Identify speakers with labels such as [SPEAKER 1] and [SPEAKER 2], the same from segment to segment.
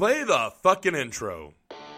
[SPEAKER 1] Play the fucking intro.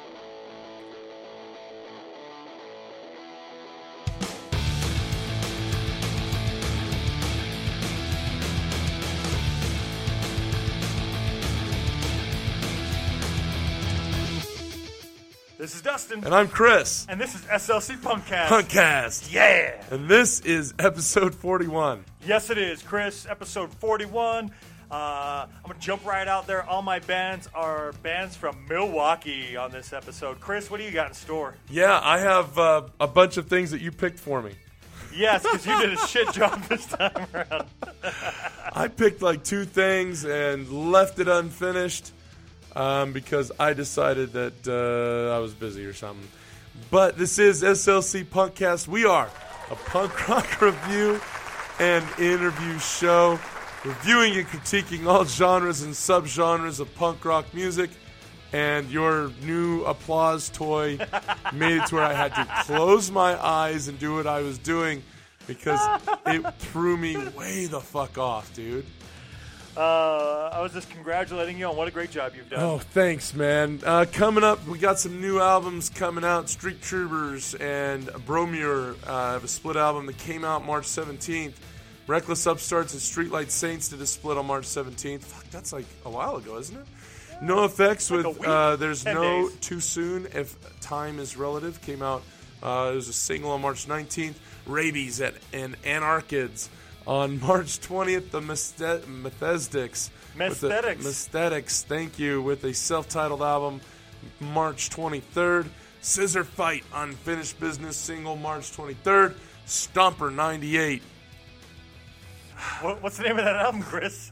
[SPEAKER 2] This is Dustin.
[SPEAKER 1] And I'm Chris.
[SPEAKER 2] And this is SLC Punkcast.
[SPEAKER 1] Punkcast.
[SPEAKER 2] Yeah.
[SPEAKER 1] And this is episode 41.
[SPEAKER 2] Yes, it is, Chris. Episode 41. I'm going to jump right out there. All my bands are bands from Milwaukee on this episode. Chris, what do you got in store?
[SPEAKER 1] Yeah, I have a bunch of things that you picked for me.
[SPEAKER 2] Yes, because you did a shit job this time around.
[SPEAKER 1] I picked like two things and left it unfinished because I decided that I was busy or something. But this is SLC Punkcast. We are a punk rock review and interview show, reviewing and critiquing all genres and subgenres of punk rock music. And your new applause toy made it to where I had to close my eyes and do what I was doing because it threw me way the fuck off, dude.
[SPEAKER 2] I was just congratulating you on what a great job you've done.
[SPEAKER 1] Oh, thanks, man. Coming up, we got some new albums coming out. Street Troopers and Bromure have a split album that came out March 17th. Reckless Upstarts and Streetlight Saints did a split on March 17th. Fuck, that's like a while ago, isn't it? No Effects
[SPEAKER 2] like
[SPEAKER 1] with There's
[SPEAKER 2] 10
[SPEAKER 1] No
[SPEAKER 2] days.
[SPEAKER 1] Too Soon If Time Is Relative came out. It was a single on March 19th. Rabies and Anarchids on March 20th. The Methestics. Mesthetics, thank you, with a self-titled album March 23rd. Scissor Fight, Unfinished Business single March 23rd. Stomper 98.
[SPEAKER 2] What's the name of that album, Chris?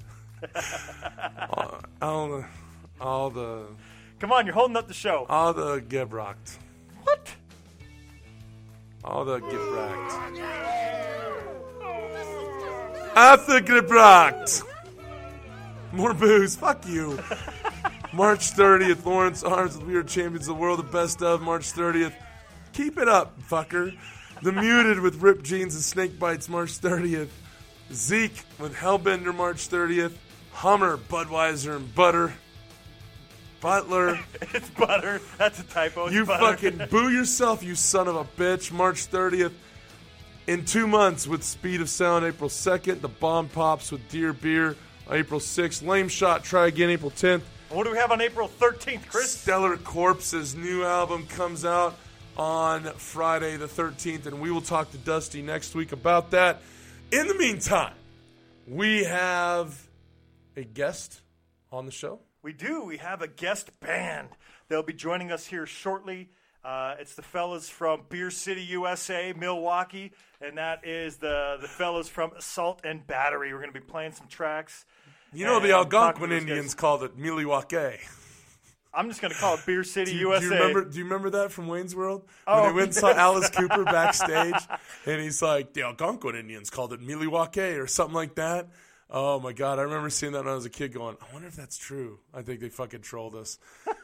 [SPEAKER 1] All the
[SPEAKER 2] Come on, you're holding up the show.
[SPEAKER 1] All the Gebrocht.
[SPEAKER 2] What?
[SPEAKER 1] All the Gebrocht. After Gebrocht. More booze. Fuck you. March 30th, Lawrence Arms with We Are Champions of the World, the best of March 30th. Keep it up, fucker. The Muted with Ripped Jeans and Snake Bites, March 30th. Zeke with Hellbender, March 30th. Hummer, Budweiser, and Butter. Butler.
[SPEAKER 2] It's Butter. That's a typo. It's
[SPEAKER 1] You
[SPEAKER 2] Butter.
[SPEAKER 1] fucking boo yourself, you son of a bitch. March 30th. In 2 months with Speed of Sound, April 2nd. The Bomb Pops with Dear Beer, April 6th. Lame Shot, Try Again, April 10th.
[SPEAKER 2] What do we have on April 13th, Chris?
[SPEAKER 1] Stellar Corpse's new album comes out on Friday the 13th, and we will talk to Dusty next week about that. In the meantime, we have a guest on the show.
[SPEAKER 2] We do. We have a guest band. They'll be joining us here shortly. It's the fellas from Beer City, USA, Milwaukee, and that is the fellas from Assault and Battery. We're going to be playing some tracks.
[SPEAKER 1] You know, the
[SPEAKER 2] talking to
[SPEAKER 1] Algonquin
[SPEAKER 2] those
[SPEAKER 1] Indians
[SPEAKER 2] guys.
[SPEAKER 1] called it Milwaukee.
[SPEAKER 2] I'm just going to call it Beer City,
[SPEAKER 1] Do
[SPEAKER 2] USA.
[SPEAKER 1] you remember that from Wayne's World? When
[SPEAKER 2] Oh,
[SPEAKER 1] they went and saw Alice Cooper backstage, and he's like, the Algonquin Indians called it Milwaukee or something like that. Oh, my God. I remember seeing that when I was a kid going, I wonder if that's true. I think they fucking trolled us.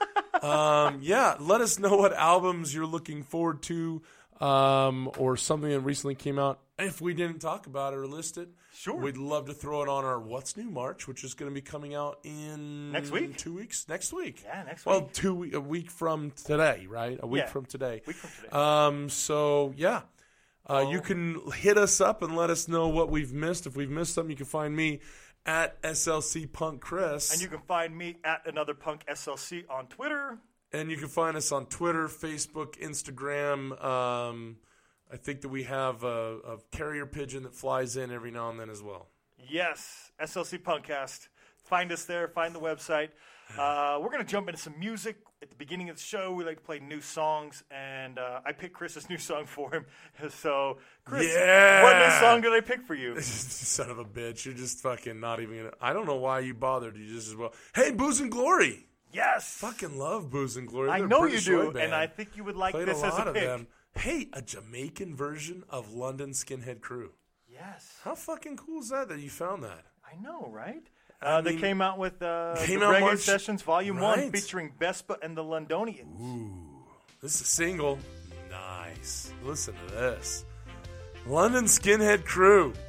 [SPEAKER 1] Yeah, let us know what albums you're looking forward to or something that recently came out. If we didn't talk about it or list it,
[SPEAKER 2] Sure.
[SPEAKER 1] We'd love to throw it on our What's New March, which is going to be coming out in...
[SPEAKER 2] Next week?
[SPEAKER 1] 2 weeks? Next week.
[SPEAKER 2] Yeah, next
[SPEAKER 1] Well,
[SPEAKER 2] week.
[SPEAKER 1] a week from today, right? A week
[SPEAKER 2] Yeah,
[SPEAKER 1] from today.
[SPEAKER 2] week from today.
[SPEAKER 1] So, yeah. You can hit us up and let us know what we've missed. If we've missed something, you can find me at SLC Punk Chris.
[SPEAKER 2] And you can find me at Another Punk SLC on Twitter.
[SPEAKER 1] And you can find us on Twitter, Facebook, Instagram. I think that we have a carrier pigeon that flies in every now and then as well.
[SPEAKER 2] Yes, SLC Punkcast. Find us there. Find the website. We're going to jump into some music. At the beginning of the show, we like to play new songs, and I picked Chris's new song for him. So, Chris,
[SPEAKER 1] Yeah!
[SPEAKER 2] what new song did I pick for you?
[SPEAKER 1] Son of a bitch. You're just fucking not even going to... I don't know why you bothered. You just as well... Hey, Booze and Glory!
[SPEAKER 2] Yes!
[SPEAKER 1] Fucking love Booze and Glory.
[SPEAKER 2] I
[SPEAKER 1] They're a
[SPEAKER 2] know you
[SPEAKER 1] British
[SPEAKER 2] do,
[SPEAKER 1] rock band.
[SPEAKER 2] and I think you would like
[SPEAKER 1] Played
[SPEAKER 2] this
[SPEAKER 1] a
[SPEAKER 2] as
[SPEAKER 1] lot
[SPEAKER 2] a
[SPEAKER 1] of
[SPEAKER 2] pick.
[SPEAKER 1] them. Hey, a Jamaican version of London Skinhead Crew.
[SPEAKER 2] Yes.
[SPEAKER 1] How fucking cool is that you found that?
[SPEAKER 2] I know, right?
[SPEAKER 1] I
[SPEAKER 2] They
[SPEAKER 1] mean,
[SPEAKER 2] came out with the
[SPEAKER 1] came out
[SPEAKER 2] Reggae
[SPEAKER 1] March-
[SPEAKER 2] Sessions Volume 1
[SPEAKER 1] Right.
[SPEAKER 2] featuring Vespa and the Londonians.
[SPEAKER 1] Ooh, this is a single. Nice. Listen to this. London Skinhead Crew.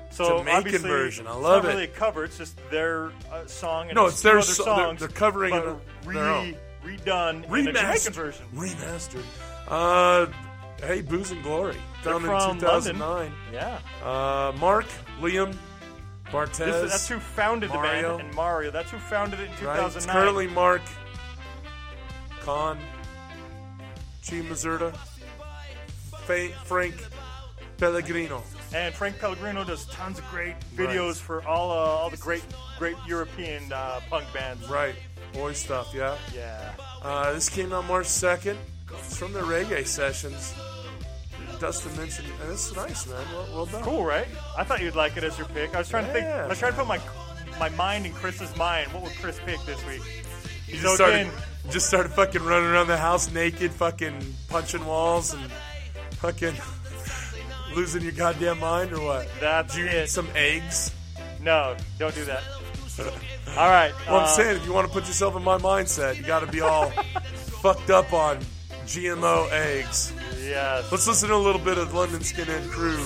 [SPEAKER 2] So
[SPEAKER 1] Jamaican
[SPEAKER 2] obviously,
[SPEAKER 1] version. I love
[SPEAKER 2] it's not
[SPEAKER 1] it.
[SPEAKER 2] really a cover. It's just their song. And
[SPEAKER 1] No, it's their
[SPEAKER 2] other
[SPEAKER 1] song.
[SPEAKER 2] songs.
[SPEAKER 1] They're covering
[SPEAKER 2] but
[SPEAKER 1] it their own.
[SPEAKER 2] redone in a Jamaican version.
[SPEAKER 1] Remastered. Hey, Booze and Glory. Found
[SPEAKER 2] They're
[SPEAKER 1] in
[SPEAKER 2] from
[SPEAKER 1] 2009.
[SPEAKER 2] Yeah.
[SPEAKER 1] Mark, Liam, Bartez.
[SPEAKER 2] That's who founded
[SPEAKER 1] Mario.
[SPEAKER 2] the band. And Mario. That's who founded it in 2009.
[SPEAKER 1] Right. It's currently Mark, Con, Chi Mazurda, Frank Pellegrino.
[SPEAKER 2] And Frank Pellegrino does tons of great videos for all the great European punk bands.
[SPEAKER 1] Right. Boy stuff, yeah.
[SPEAKER 2] Yeah.
[SPEAKER 1] This came out March 2nd. It's from the reggae sessions. Dustin mentioned, and this is nice, man. Well done.
[SPEAKER 2] Cool, right? I thought you'd like it as your pick. I was trying to think. I was trying to put my mind in Chris's mind. What would Chris pick this week?
[SPEAKER 1] You just started fucking running around the house naked, fucking punching walls and fucking losing your goddamn mind, or what?
[SPEAKER 2] That's
[SPEAKER 1] Did you
[SPEAKER 2] it.
[SPEAKER 1] eat some eggs?
[SPEAKER 2] No, don't do that. All right.
[SPEAKER 1] Well, I'm saying, if you want to put yourself in my mindset, you got to be all fucked up on GMO eggs.
[SPEAKER 2] Yes.
[SPEAKER 1] Let's listen to a little bit of London Skinhead Crew.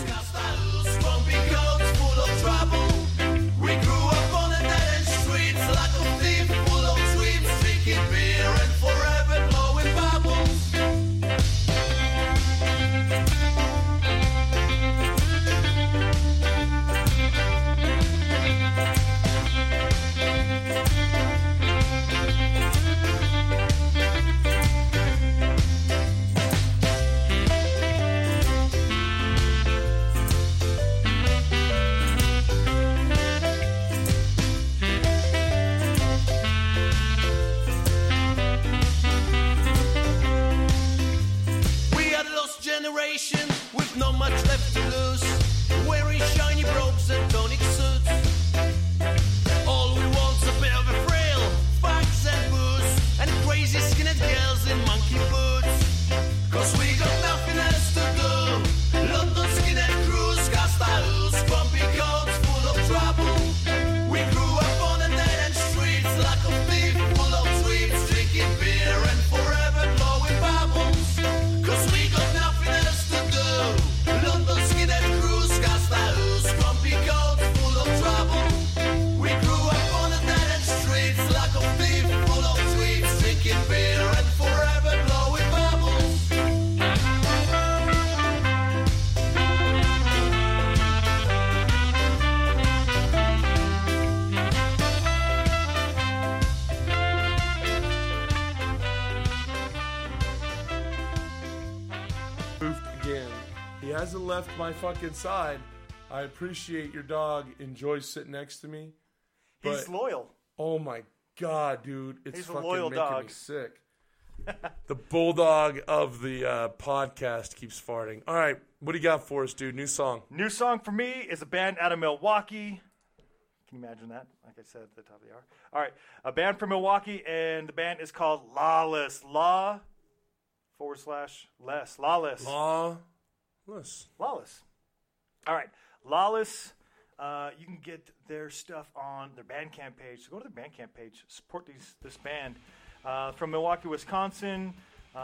[SPEAKER 3] Generation with not much left to lose, wearing shiny robes and tonic suits. All we want's a bit of a thrill, fags and booze, and crazy skinhead girls in monkey boots. Cause we got nothing else to do. London skinhead crews, cast our loose, grumpy coats full of trouble. We grew up on the dead end streets like a thief full of sweets, drinking beer and forever blowing bubbles. Cause we got nothing else to do. London skinhead crews, cast our loose, grumpy coats full of trouble. We grew up on the dead end streets like a thief full of sweets, drinking beer and forever blowing bubbles.
[SPEAKER 1] Poofed again. He hasn't left my fucking side. I appreciate your dog enjoys sitting next to me.
[SPEAKER 2] He's
[SPEAKER 1] But,
[SPEAKER 2] loyal.
[SPEAKER 1] oh my god, dude. It's
[SPEAKER 2] He's a
[SPEAKER 1] fucking
[SPEAKER 2] loyal
[SPEAKER 1] making
[SPEAKER 2] dog.
[SPEAKER 1] me sick. The bulldog of the podcast keeps farting. All right, what do you got for us, dude? New song.
[SPEAKER 2] New song for me is a band out of Milwaukee. Can you imagine that? Like I said at the top of the hour. All right, a band from Milwaukee, and the band is called Lawless. Law/less. Lawless. Lawless. All right, Lawless. You can get their stuff on their Bandcamp page. So go to their Bandcamp page. Support this band. From Milwaukee, Wisconsin.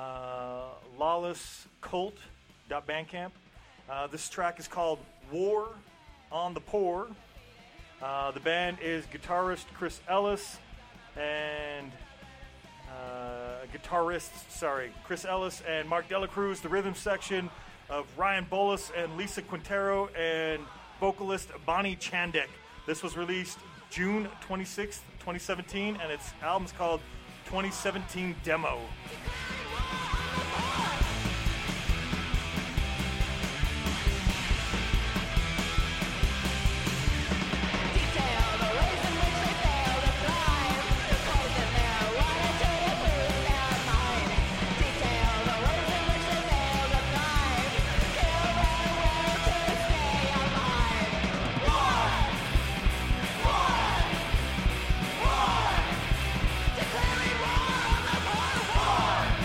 [SPEAKER 2] lawlesscult.bandcamp. This track is called War on the Poor. The band is guitarist Chris Ellis and Chris Ellis and Mark Delacruz. The rhythm section of Ryan Bolus and Lisa Quintero, and vocalist Bonnie Chandek. This was released June 26th, 2017, and its album's called 2017 Demo.
[SPEAKER 4] Declaring war on the poor.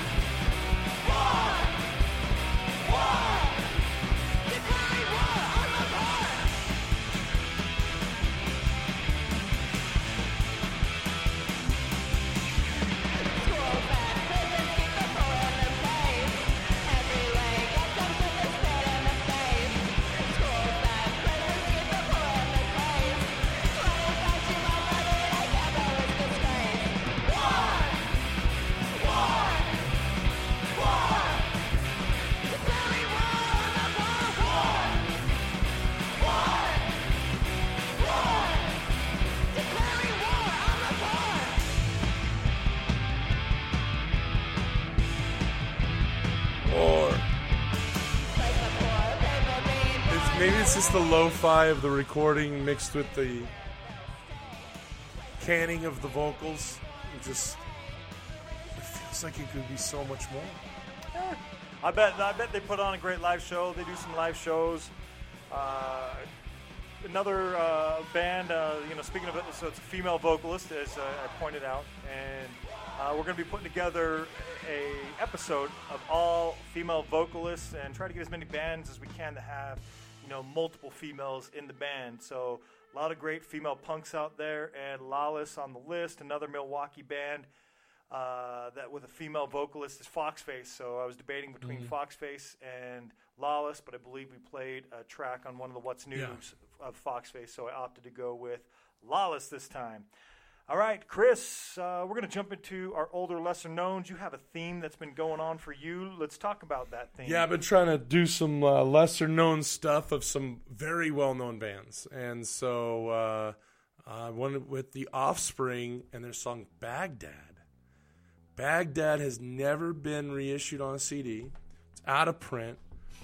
[SPEAKER 1] maybe it's just the lo-fi of the recording mixed with the canning of the vocals. It feels like it could be so much more.
[SPEAKER 2] I bet they put on a great live show. They do some live shows. Another band, speaking of it, so it's a female vocalist, as I pointed out, and we're going to be putting together a episode of all female vocalists and try to get as many bands as we can to have, multiple females in the band. So a lot of great female punks out there, and Lawless on the list, another Milwaukee band that with a female vocalist is Foxface. So I was debating between Foxface and Lawless, but I believe we played a track on one of the What's News of Foxface, so I opted to go with Lawless this time. All right, Chris, we're going to jump into our older, lesser knowns. You have a theme that's been going on for you. Let's talk about that theme.
[SPEAKER 1] Yeah, I've been trying to do some lesser known stuff of some very well known bands, and so I went with The Offspring and their song Baghdad. Baghdad has never been reissued on a CD. It's out of print.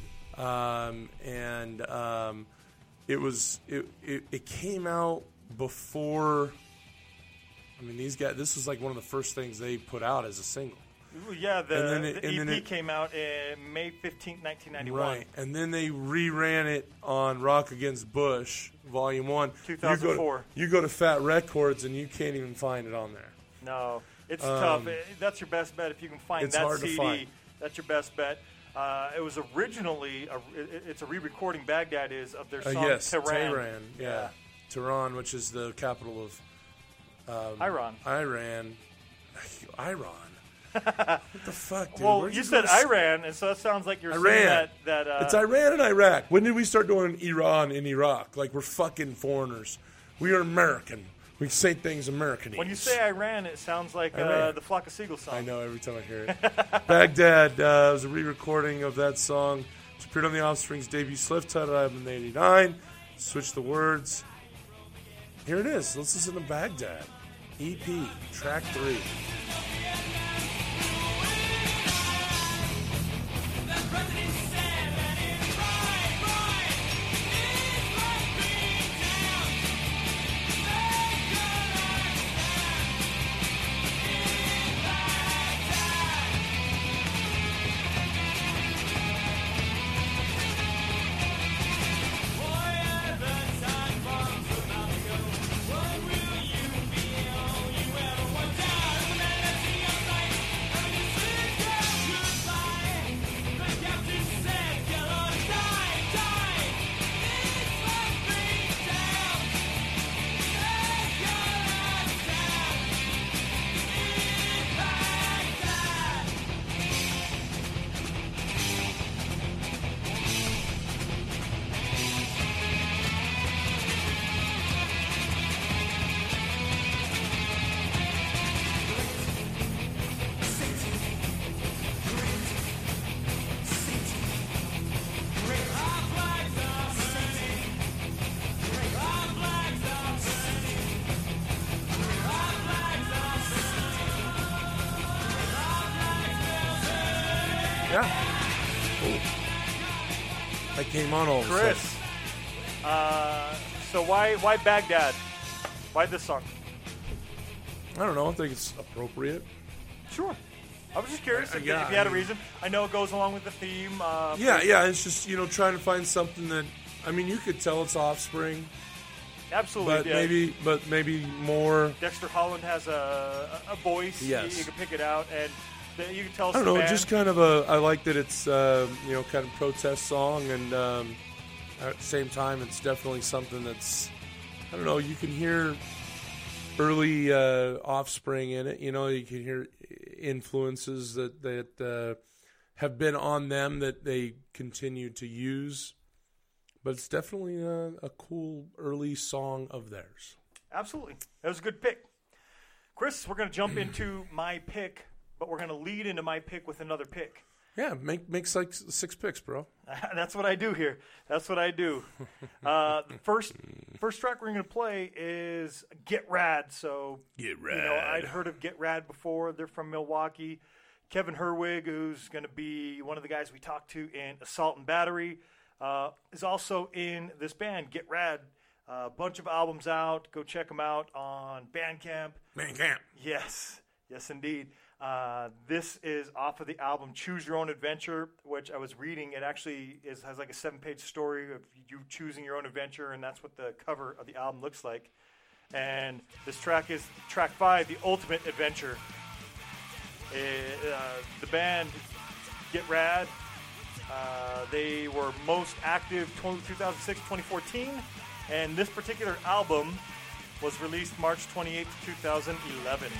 [SPEAKER 1] It came out before. I mean, these guys. This was like one of the first things they put out as a single.
[SPEAKER 2] Yeah, the EP came out in May 15th, 1991.
[SPEAKER 1] Right, and then they reran it on Rock Against Bush, Volume 1.
[SPEAKER 2] 2004.
[SPEAKER 1] You go to Fat Records, and you can't even find it on there.
[SPEAKER 2] No, it's tough. That's your best bet if you can find that
[SPEAKER 1] hard
[SPEAKER 2] CD.
[SPEAKER 1] to find.
[SPEAKER 2] That's your best bet. It was originally it's a re-recording. Baghdad is of their song Tehran.
[SPEAKER 1] Yeah, Tehran, which is the capital of
[SPEAKER 2] Iran.
[SPEAKER 1] Iran. What the fuck, dude?
[SPEAKER 2] Well, you said Iran, and so that sounds like you're saying that
[SPEAKER 1] it's Iran and Iraq. When did we start doing Iran and Iraq? Like we're fucking foreigners. We are American. We say things American.
[SPEAKER 2] When you say Iran, it sounds like the Flock of Seagulls song.
[SPEAKER 1] I know every time I hear it. Baghdad was a re-recording of that song. It appeared on The Offspring's debut Swift title album in '89. Switched the words. Here it is. Let's listen to Baghdad. EP, track 3. Yeah. Cool. I came on all of a sudden.
[SPEAKER 2] Chris, so why Baghdad? Why this song?
[SPEAKER 1] I don't know. I think it's appropriate.
[SPEAKER 2] Sure. I was just curious if you
[SPEAKER 1] yeah,
[SPEAKER 2] had a reason. I know it goes along with the theme.
[SPEAKER 1] Yeah. It's just, trying to find something that, you could tell it's Offspring.
[SPEAKER 2] Absolutely.
[SPEAKER 1] But maybe more.
[SPEAKER 2] Dexter Holland has a voice.
[SPEAKER 1] Yes.
[SPEAKER 2] You can pick it out, and you can tell.
[SPEAKER 1] I don't know. Just kind of I like that it's kind of protest song, and at the same time, it's definitely something that's, I don't know. You can hear early Offspring in it. You can hear influences that have been on them that they continue to use. But it's definitely a cool early song of theirs.
[SPEAKER 2] Absolutely. That was a good pick. Chris, we're going to jump into my pick, but we're going to lead into my pick with another pick.
[SPEAKER 1] Yeah, makes like 6 picks, bro.
[SPEAKER 2] That's what I do here. That's what I do. The first track we're going to play is Get Rad. So,
[SPEAKER 1] Get Rad.
[SPEAKER 2] I'd heard of Get Rad before. They're from Milwaukee. Kevin Herwig, who's going to be one of the guys we talked to in Assault and Battery, is also in this band, Get Rad. A bunch of albums out. Go check them out on Bandcamp. Yes, indeed. This is off of the album Choose Your Own Adventure, which I was reading. It actually has like a 7-page story of you choosing your own adventure, and that's what the cover of the album looks like. And this track is track 5, The Ultimate Adventure. The band Get Rad, they were most active 2006-2014, and this particular album was released March 28, 2011.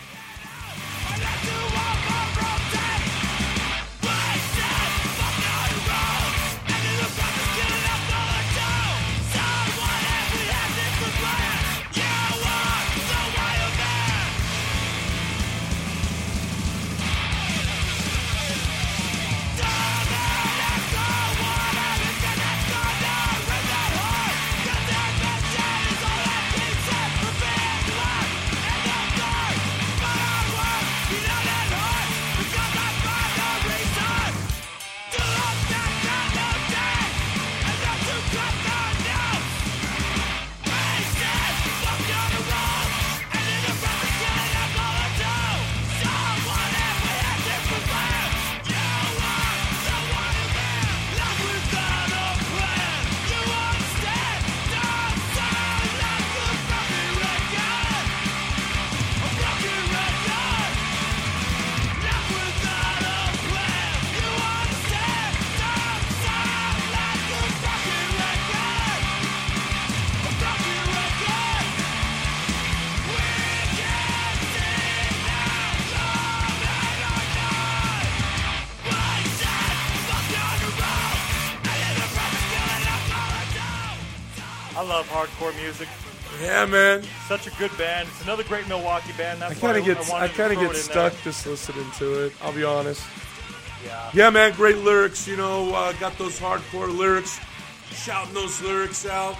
[SPEAKER 2] I love hardcore music.
[SPEAKER 1] Yeah, man.
[SPEAKER 2] Such a good band. It's another great Milwaukee band. That's
[SPEAKER 1] I kind of get stuck
[SPEAKER 2] there.
[SPEAKER 1] just listening to it. I'll be honest.
[SPEAKER 2] Yeah.
[SPEAKER 1] Yeah, man. Great lyrics. You know, got those hardcore lyrics. Shouting those lyrics out.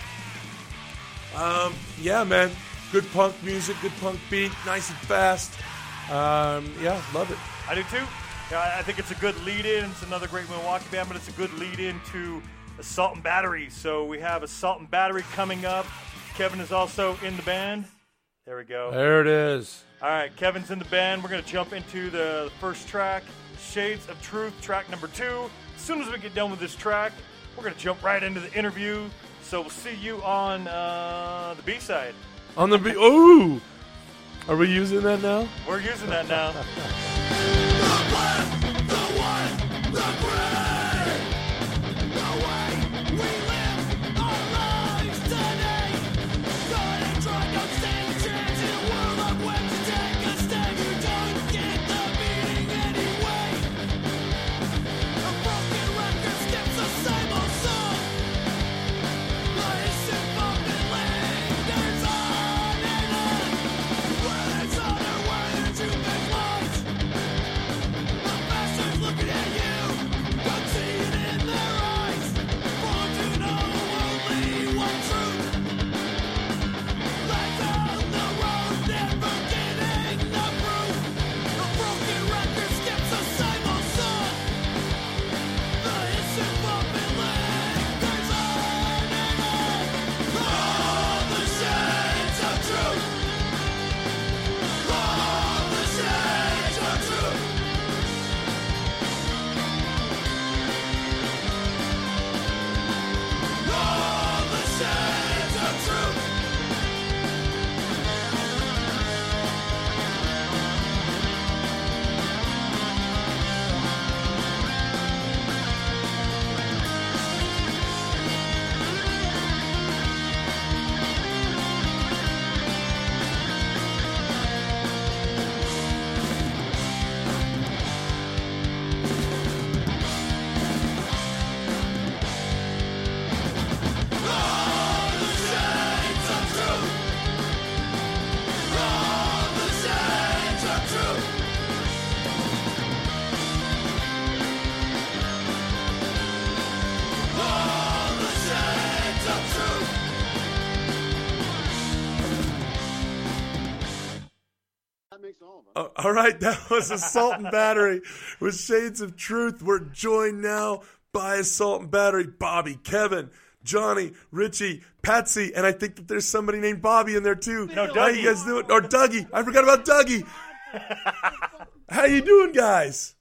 [SPEAKER 1] Yeah, man. Good punk music. Good punk beat. Nice and fast. Yeah, love it.
[SPEAKER 2] I do too. Yeah, I think it's a good lead-in. It's another great Milwaukee band, but it's a good lead-in to Assault and Battery. So we have Assault and Battery coming up. Kevin is also in the band. There we go.
[SPEAKER 1] There it is.
[SPEAKER 2] All right, Kevin's in the band. We're going to jump into the first track, Shades of Truth, track number 2. As soon as we get done with this track, we're going to jump right into the interview. So we'll see you on the B-side.
[SPEAKER 1] On the B. Ooh! Are we using that now?
[SPEAKER 2] We're using that now.
[SPEAKER 1] All right, that was Assault and Battery with Shades of Truth. We're joined now by Assault and Battery, Bobby, Kevin, Johnny, Richie, Patsy, and I think that there's somebody named Bobby in there too.
[SPEAKER 2] No,
[SPEAKER 1] How
[SPEAKER 2] Dougie.
[SPEAKER 1] you guys doing? Or Dougie. I forgot about Dougie. How you doing, guys?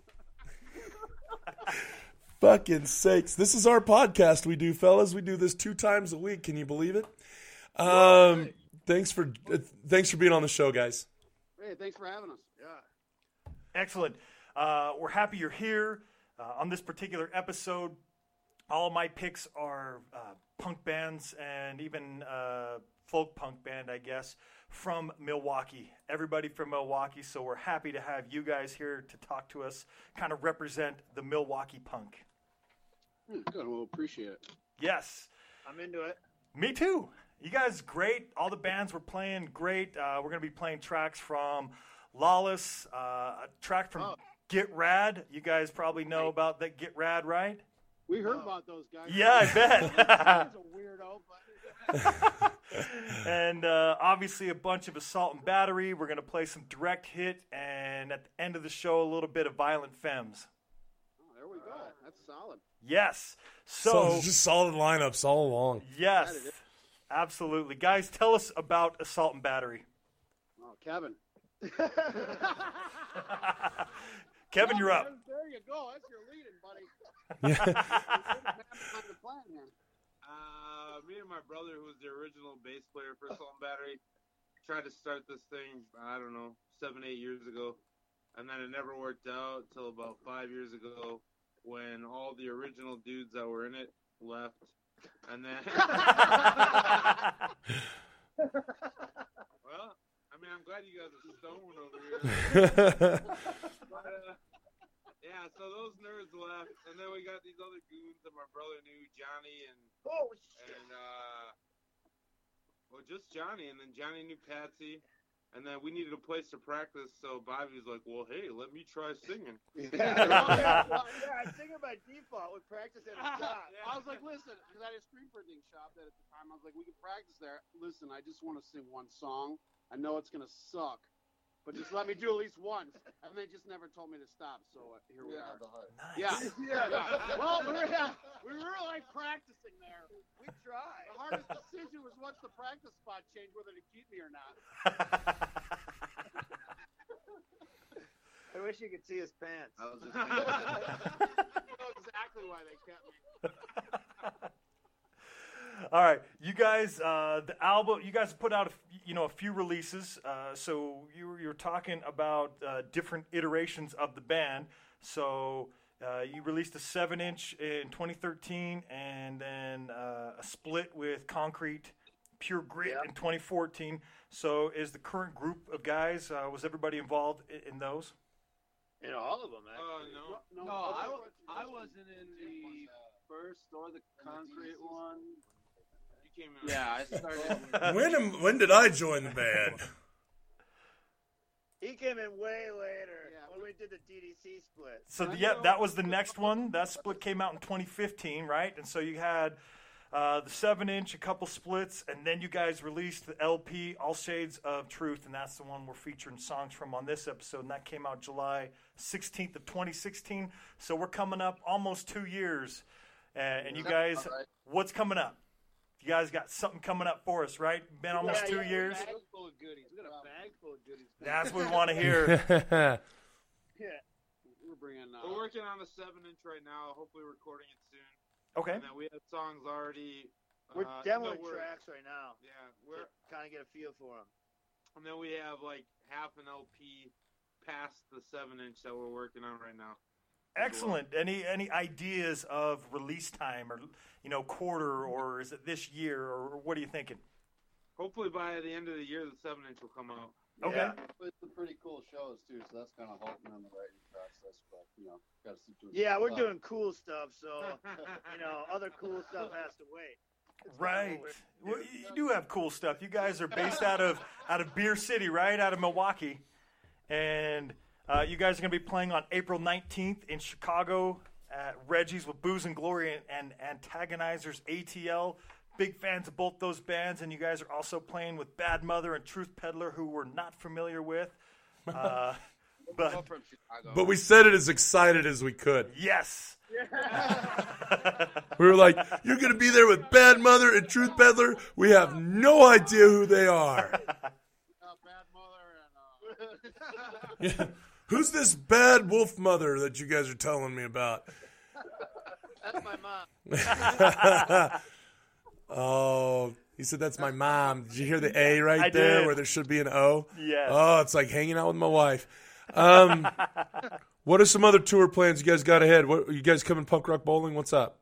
[SPEAKER 1] Fucking sakes. This is our podcast we do, fellas. We do this 2 times a week. Can you believe it? Thanks for being on the show, guys.
[SPEAKER 4] Hey, thanks for having us. Yeah.
[SPEAKER 2] Excellent. We're happy you're here. On this particular episode, all of my picks are punk bands and even folk punk band, I guess, from Milwaukee. Everybody from Milwaukee, so we're happy to have you guys here to talk to us, kind of represent the Milwaukee punk.
[SPEAKER 4] Good. We'll appreciate it.
[SPEAKER 2] Yes.
[SPEAKER 5] I'm into it.
[SPEAKER 2] Me too. You guys, great. All the bands we're playing, great. We're going to be playing tracks from Lawless, a track from Get Rad. You guys probably know about that Get Rad, right?
[SPEAKER 4] We heard about those guys.
[SPEAKER 2] Yeah, I bet.
[SPEAKER 4] He's a weirdo, but
[SPEAKER 2] And obviously a bunch of Assault and Battery. We're going to play some Direct Hit, and at the end of the show, a little bit of Violent Femmes.
[SPEAKER 4] there we go. That's solid.
[SPEAKER 2] Yes.
[SPEAKER 1] So
[SPEAKER 2] So,
[SPEAKER 1] just solid lineups all along.
[SPEAKER 2] yes, absolutely. Guys, tell us about Assault and Battery.
[SPEAKER 4] Oh, Kevin.
[SPEAKER 2] Kevin, you're up.
[SPEAKER 4] There you go. That's your leading, buddy.
[SPEAKER 1] Yeah.
[SPEAKER 4] Behind the plan, man.
[SPEAKER 6] Me and my brother, who was the original bass player for Assault and Battery, tried to start this thing, I don't know, 7-8 years ago. And then it never worked out until about 5 years ago when all the original dudes that were in it left. And then... Well, I mean, I'm glad you guys are stoned over here. But, yeah, so those nerds left, and then we got these other goons that my brother knew, Johnny and well, just Johnny, and then Johnny knew Patsy, and then we needed a place to practice. So Bobby was like, "Well, hey, let me try singing."
[SPEAKER 5] I sing it by default with practice at a shop.
[SPEAKER 4] I was like, listen, because I had a screen printing shop at the time. I was like, we can practice there. Listen, I just want to sing one song. I know it's going to suck, but just let me do at least once. And they just never told me to stop, so here we are. Yeah. Well, we were like practicing there.
[SPEAKER 5] We try.
[SPEAKER 4] The hardest decision was what's the practice spot change, whether to keep me or not.
[SPEAKER 5] I wish you could see his pants.
[SPEAKER 4] I was just thinking I know exactly why they kept me.
[SPEAKER 2] All right, you guys, the album. You guys put out a few releases. So you were talking about different iterations of the band. So you released a 7-inch in 2013, and then a split with Concrete, Pure Grit in 2014. So is the current group of guys? Was everybody involved in those?
[SPEAKER 5] You know, all of them, actually.
[SPEAKER 4] No,
[SPEAKER 7] I wasn't in the first or the Concrete one.
[SPEAKER 6] You came in.
[SPEAKER 7] Yeah, I started.
[SPEAKER 1] When did I join the band?
[SPEAKER 5] He came in way later when we did the DDC split.
[SPEAKER 2] So that was the next one. That split came out in 2015, right? And so you had the 7-inch, a couple splits, and then you guys released the LP, All Shades of Truth, and that's the one we're featuring songs from on this episode, and that came out July 16th of 2016. So we're coming up almost 2 years. And you guys, what's coming up? You guys got something coming up for us, right? Been almost 2 years.
[SPEAKER 4] Bag full of goodies. We got a bag full of goodies.
[SPEAKER 2] That's what we want to hear.
[SPEAKER 5] Yeah.
[SPEAKER 4] We're bringing.
[SPEAKER 6] We're working on a 7-inch right now. Hopefully, recording it soon.
[SPEAKER 2] Okay.
[SPEAKER 6] And then we have songs already.
[SPEAKER 5] We're demoing tracks right now.
[SPEAKER 6] Yeah, we're
[SPEAKER 5] kind of get a feel for them.
[SPEAKER 6] and then we have like half an LP past the 7-inch that we're working on right now.
[SPEAKER 2] Excellent. Any ideas of release time, or quarter, or is it this year, or what are you thinking?
[SPEAKER 6] Hopefully by the end of the year, the 7-inch will come out.
[SPEAKER 2] Okay.
[SPEAKER 5] Yeah.
[SPEAKER 7] It's some pretty cool shows too, so that's kind of helping in the writing process. But got to see.
[SPEAKER 5] Yeah, we're doing cool stuff, so other cool stuff has to wait.
[SPEAKER 2] Right. Well, you do have cool stuff. You guys are based out of Beer City, right? Out of Milwaukee. And you guys are going to be playing on April 19th in Chicago at Reggie's with Booze and Glory and Antagonizers ATL. Big fans of both those bands. And you guys are also playing with Bad Mother and Truth Peddler, who we're not familiar with. But
[SPEAKER 4] from Chicago.
[SPEAKER 1] But we said it as excited as we could.
[SPEAKER 2] yes.
[SPEAKER 1] We were like, you're going to be there with Bad Mother and Truth Peddler. We have no idea who they are.
[SPEAKER 4] Bad Mother and
[SPEAKER 1] Yeah. Who's this bad wolf mother that you guys are telling me about?
[SPEAKER 5] That's my mom.
[SPEAKER 1] Oh, you said that's my mom. Did you hear the A right
[SPEAKER 2] I
[SPEAKER 1] there
[SPEAKER 2] did.
[SPEAKER 1] where there should be an O?
[SPEAKER 2] Yes.
[SPEAKER 1] Oh, it's like hanging out with my wife. What are some other tour plans you guys got ahead? What, you guys coming punk rock bowling? What's up?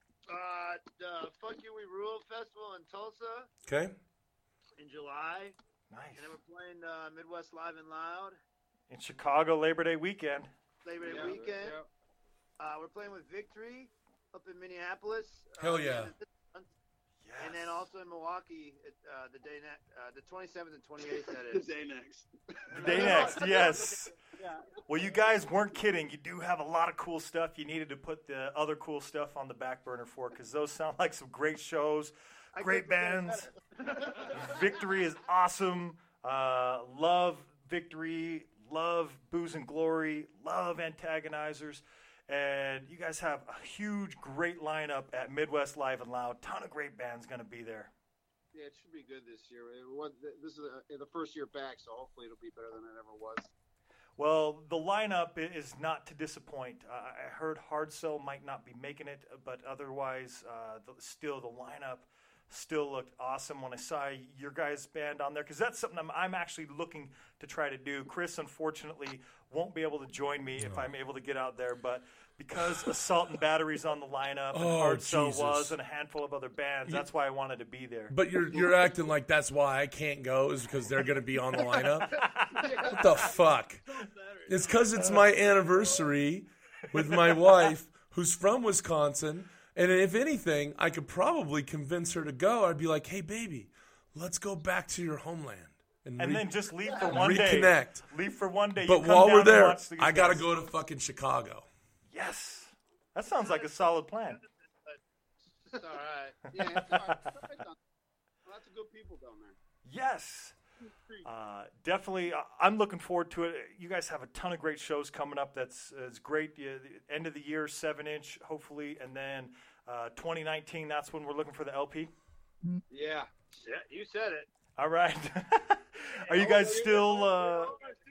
[SPEAKER 5] The Fuck You We Rule Festival in Tulsa
[SPEAKER 1] Okay.
[SPEAKER 5] in July.
[SPEAKER 2] Nice.
[SPEAKER 5] And then we're playing Midwest Live and Loud
[SPEAKER 2] In Chicago, Labor Day weekend.
[SPEAKER 5] Labor Day weekend. We're playing with Victory up in Minneapolis.
[SPEAKER 1] Hell yeah.
[SPEAKER 5] And then also in Milwaukee, the day the 27th and 28th. That is.
[SPEAKER 7] The day next.
[SPEAKER 2] The day next, yes. Well, you guys weren't kidding. You do have a lot of cool stuff. You needed to put the other cool stuff on the back burner for because those sound like some great shows, great bands. Victory is awesome. Love Victory. Love Booze and Glory. Love Antagonizers. And you guys have a huge, great lineup at Midwest Live and Loud. Ton of great bands going to be there.
[SPEAKER 4] Yeah, it should be good this year. This is the first year back, so hopefully it'll be better than it ever was.
[SPEAKER 2] Well, the lineup is not to disappoint. I heard Hard Sell might not be making it, but otherwise, still the lineup still looked awesome when I saw your guys' band on there, because that's something I'm actually looking to try to do. Chris, unfortunately, won't be able to join me if I'm able to get out there, but because Assault and Battery's on the lineup, and Hard Sell
[SPEAKER 1] Jesus.
[SPEAKER 2] was, and a handful of other bands, that's why I wanted to be there.
[SPEAKER 1] But you're acting like that's why I can't go is because they're going to be on the lineup? What the fuck? It's because it's my anniversary with my wife who's from Wisconsin. And if anything, I could probably convince her to go. I'd be like, hey, baby, let's go back to your homeland.
[SPEAKER 2] And then just leave for one
[SPEAKER 1] reconnect.
[SPEAKER 2] day. Leave for one day.
[SPEAKER 1] But
[SPEAKER 2] You come
[SPEAKER 1] while
[SPEAKER 2] down
[SPEAKER 1] we're
[SPEAKER 2] and
[SPEAKER 1] there,
[SPEAKER 2] watch these
[SPEAKER 1] I got to
[SPEAKER 2] guys.
[SPEAKER 1] go to fucking Chicago.
[SPEAKER 2] Yes. That sounds like a solid plan.
[SPEAKER 4] It's all right. Yeah, it's all right. Lots of good people down there.
[SPEAKER 2] Yes. Definitely. I'm looking forward to it. You guys have a ton of great shows coming up. That's great. The end of the year, 7-inch, hopefully. And then 2019, that's when we're looking for the LP.
[SPEAKER 7] Yeah.
[SPEAKER 5] Yeah, you said it.
[SPEAKER 2] All right. Are you guys still...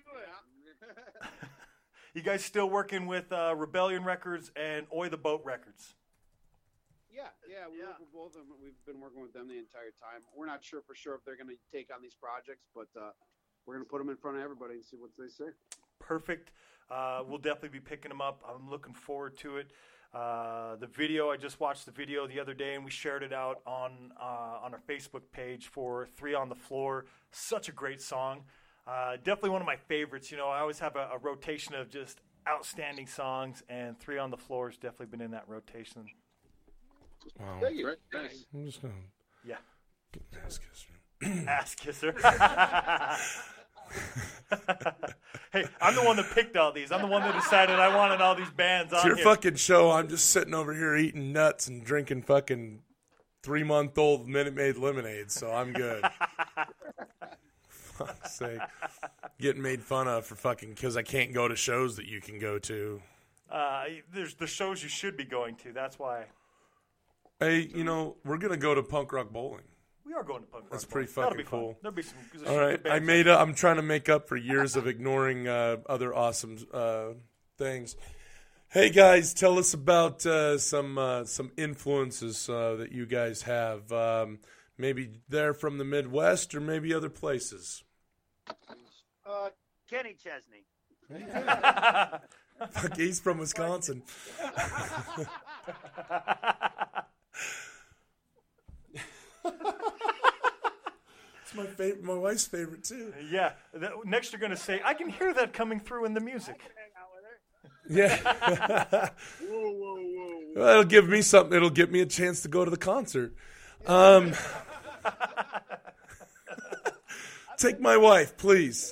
[SPEAKER 2] you guys still working with Rebellion Records and Oi the Boat Records?
[SPEAKER 4] Yeah, we work with both of them. We've been working with them the entire time. We're not sure for sure if they're going to take on these projects, but we're going to put them in front of everybody and see what they say.
[SPEAKER 2] Perfect. We'll definitely be picking them up. I'm looking forward to it. The video, I just watched the video the other day, and we shared it out on our Facebook page for 3 on the Floor. Such a great song. Definitely one of my favorites. You know, I always have a rotation of just outstanding songs, and 3 on the Floor has definitely been in that rotation.
[SPEAKER 1] Wow.
[SPEAKER 4] Thank you. Thanks.
[SPEAKER 1] I'm just going
[SPEAKER 2] Yeah.
[SPEAKER 1] to ass kisser.
[SPEAKER 2] Ass kisser. Hey, I'm the one that picked all these. I'm the one that decided I wanted all these bands
[SPEAKER 1] It's
[SPEAKER 2] on
[SPEAKER 1] your
[SPEAKER 2] here.
[SPEAKER 1] fucking show. I'm just sitting over here eating nuts and drinking fucking 3-month-old Minute Maid lemonade, so I'm good. Fuck's sake. Getting made fun of for fucking because I can't go to shows that you can go to.
[SPEAKER 2] There's the shows you should be going to. That's why.
[SPEAKER 1] Hey, you know, we're going to go to Punk Rock Bowling.
[SPEAKER 2] We are going to punk rock.
[SPEAKER 1] That's pretty
[SPEAKER 2] Bowling.
[SPEAKER 1] fucking
[SPEAKER 2] That'll be
[SPEAKER 1] cool.
[SPEAKER 2] Fun. There'll be some good
[SPEAKER 1] All right,
[SPEAKER 2] bands.
[SPEAKER 1] I'm trying to make up for years of ignoring other awesome things. Hey guys, tell us about some influences that you guys have. Maybe they're from the Midwest or maybe other places.
[SPEAKER 5] Kenny Chesney.
[SPEAKER 1] Fuck, he's from Wisconsin. It's my favorite. My wife's favorite too.
[SPEAKER 2] Yeah. Next, you're going to say, "I can hear that coming through in the music."
[SPEAKER 1] Yeah.
[SPEAKER 7] Whoa, whoa, whoa.
[SPEAKER 1] Well, it'll give me something. It'll get me a chance to go to the concert. Take my wife, please.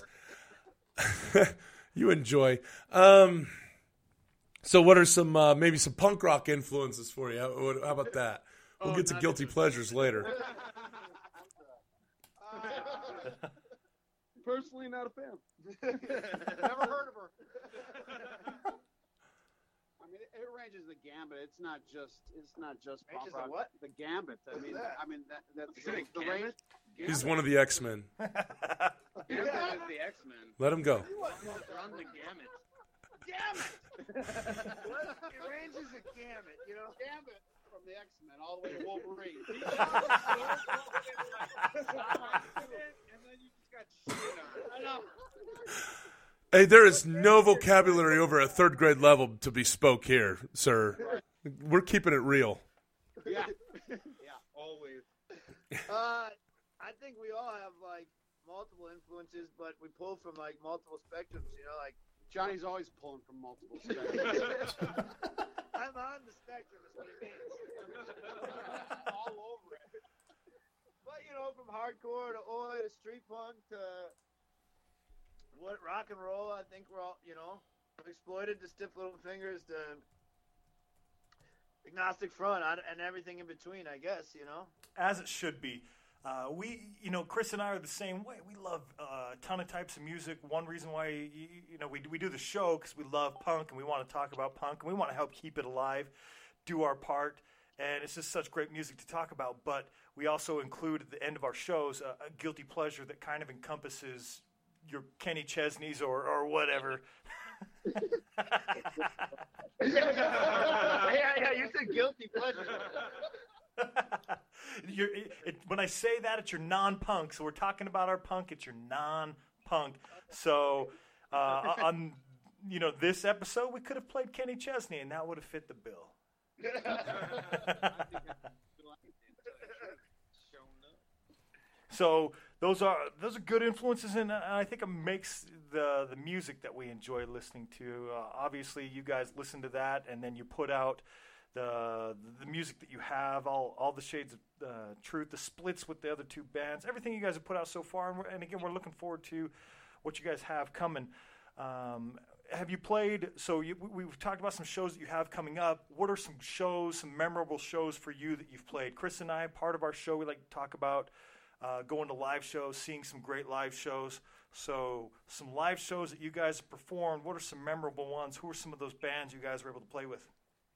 [SPEAKER 1] You enjoy. So what are some maybe some punk rock influences for you? How about that? We'll get to guilty pleasures later.
[SPEAKER 4] Personally, not a fan. Never heard of her. it's not just punk
[SPEAKER 5] Ranges of
[SPEAKER 4] rock.
[SPEAKER 5] what?
[SPEAKER 4] The Gambit.
[SPEAKER 5] What's that?
[SPEAKER 4] That's
[SPEAKER 5] Is it a
[SPEAKER 4] the
[SPEAKER 5] Gambit?
[SPEAKER 1] He's one of the X-Men.
[SPEAKER 7] Gambit is the X-Men.
[SPEAKER 1] Let him go.
[SPEAKER 7] Run the gamut.
[SPEAKER 5] Gamut! It ranges a gamut, you know?
[SPEAKER 4] Gambit from the X-Men all the way to Wolverine.
[SPEAKER 7] And then you just got shit on.
[SPEAKER 4] I know.
[SPEAKER 1] Hey, there is no vocabulary over a third grade level to be spoke here, sir. We're keeping it real.
[SPEAKER 4] Yeah.
[SPEAKER 7] Always.
[SPEAKER 5] I think we all have like multiple influences, but we pull from like multiple spectrums. You know, like
[SPEAKER 4] Johnny's always pulling from multiple spectrums.
[SPEAKER 5] I'm on the spectrum, is what it means.
[SPEAKER 4] all over it.
[SPEAKER 5] But you know, from hardcore to oi to street punk to what rock and roll, I think we're all, you know, Exploited to Stiff Little Fingers to Agnostic Front and everything in between, I guess, you know.
[SPEAKER 2] As it should be. Chris and I are the same way. We love a ton of types of music. One reason why, we do the show because we love punk and we want to talk about punk and we want to help keep it alive, do our part. And it's just such great music to talk about. But we also include at the end of our shows a guilty pleasure that kind of encompasses your Kenny Chesney's or whatever.
[SPEAKER 5] yeah, you said guilty pleasure.
[SPEAKER 2] When I say that, it's your non-punk. So we're talking about our punk. It's your non-punk. So on this episode, we could have played Kenny Chesney, and that would have fit the bill. So those are good influences, and I think it makes the music that we enjoy listening to. Obviously, you guys listen to that, and then you put out the music that you have, all the shades of truth, the splits with the other two bands, everything you guys have put out so far. And again, we're looking forward to what you guys have coming. Have you played? So we've talked about some shows that you have coming up. What are some memorable shows for you that you've played? Chris and I, part of our show, we like to talk about going to live shows, seeing some great live shows. So some live shows that you guys have performed. What are some memorable ones? Who are some of those bands you guys were able to play with?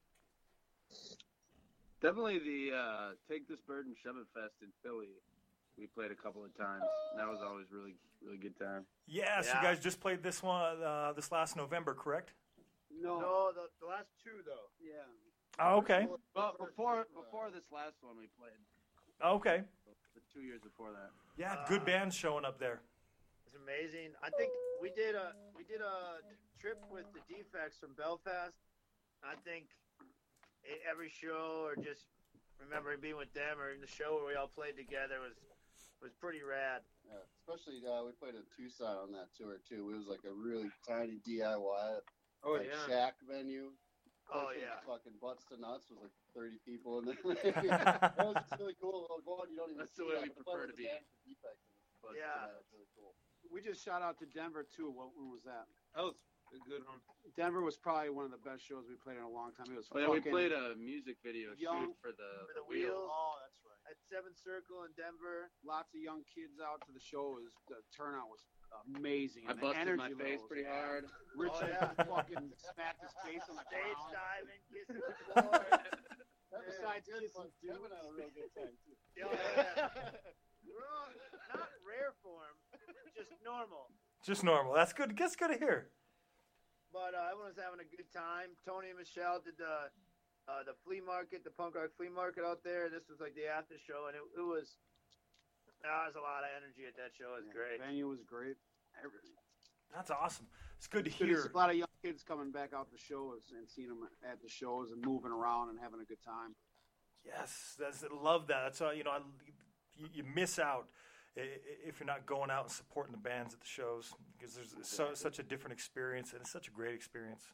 [SPEAKER 8] Definitely the Take This Bird and Shove It Fest in Philly. We played a couple of times. That was always really, really good time.
[SPEAKER 2] Yes,
[SPEAKER 5] Yeah.
[SPEAKER 2] You guys just played this one this last November, correct?
[SPEAKER 5] No, the last two though.
[SPEAKER 4] Yeah.
[SPEAKER 2] Oh, okay.
[SPEAKER 8] Well, before this last one, we played
[SPEAKER 2] Okay.
[SPEAKER 8] the 2 years before that.
[SPEAKER 2] Yeah, good bands showing up there.
[SPEAKER 5] It's amazing. I think we did a trip with the Defects from Belfast. I think every show, or just remembering being with them, or in the show where we all played together was pretty rad.
[SPEAKER 7] Yeah, especially we played in Tucson on that tour too. It was like a really tiny DIY shack venue.
[SPEAKER 5] Oh yeah.
[SPEAKER 7] Fucking butts to nuts was like 30 people in there. That was just really cool. Going, you don't even
[SPEAKER 8] That's
[SPEAKER 7] see
[SPEAKER 8] the way
[SPEAKER 7] that.
[SPEAKER 8] we prefer to be.
[SPEAKER 5] Yeah.
[SPEAKER 7] That's really cool.
[SPEAKER 4] We just shout out to Denver too. When was that?
[SPEAKER 6] That was a good one.
[SPEAKER 4] Denver was probably one of the best shows we played in a long time. It was
[SPEAKER 8] Oh, yeah, we
[SPEAKER 4] fucking
[SPEAKER 8] played a music video
[SPEAKER 4] young-
[SPEAKER 8] shoot for the
[SPEAKER 5] Wheels.
[SPEAKER 4] Oh, that's right.
[SPEAKER 5] At Seventh Circle in Denver.
[SPEAKER 4] Lots of young kids out to the show. The turnout was amazing.
[SPEAKER 8] I
[SPEAKER 4] and the
[SPEAKER 8] busted
[SPEAKER 4] energy
[SPEAKER 8] my face
[SPEAKER 4] levels.
[SPEAKER 8] pretty hard.
[SPEAKER 4] Richard
[SPEAKER 5] yeah.
[SPEAKER 4] fucking smacked his face on the
[SPEAKER 5] Stage
[SPEAKER 4] ground.
[SPEAKER 5] diving, kissing the floor.
[SPEAKER 4] Besides kissing dudes.
[SPEAKER 7] Kevin had a real good time too.
[SPEAKER 5] Yeah. Not rare form, just normal.
[SPEAKER 2] Just normal. That's good. That's good to hear.
[SPEAKER 5] But everyone was having a good time. Tony and Michelle did the flea market, the punk rock flea market out there. This was like the after show, and it was there was a lot of energy at that show. It was great.
[SPEAKER 4] The venue was great. Everything.
[SPEAKER 2] That's awesome. It's good to
[SPEAKER 4] There's
[SPEAKER 2] hear.
[SPEAKER 4] a lot of young kids coming back out to shows and seeing them at the shows and moving around and having a good time.
[SPEAKER 2] Yes, I love that. That's you miss out if you're not going out and supporting the bands at the shows, because there's such a different experience, and it's such a great experience.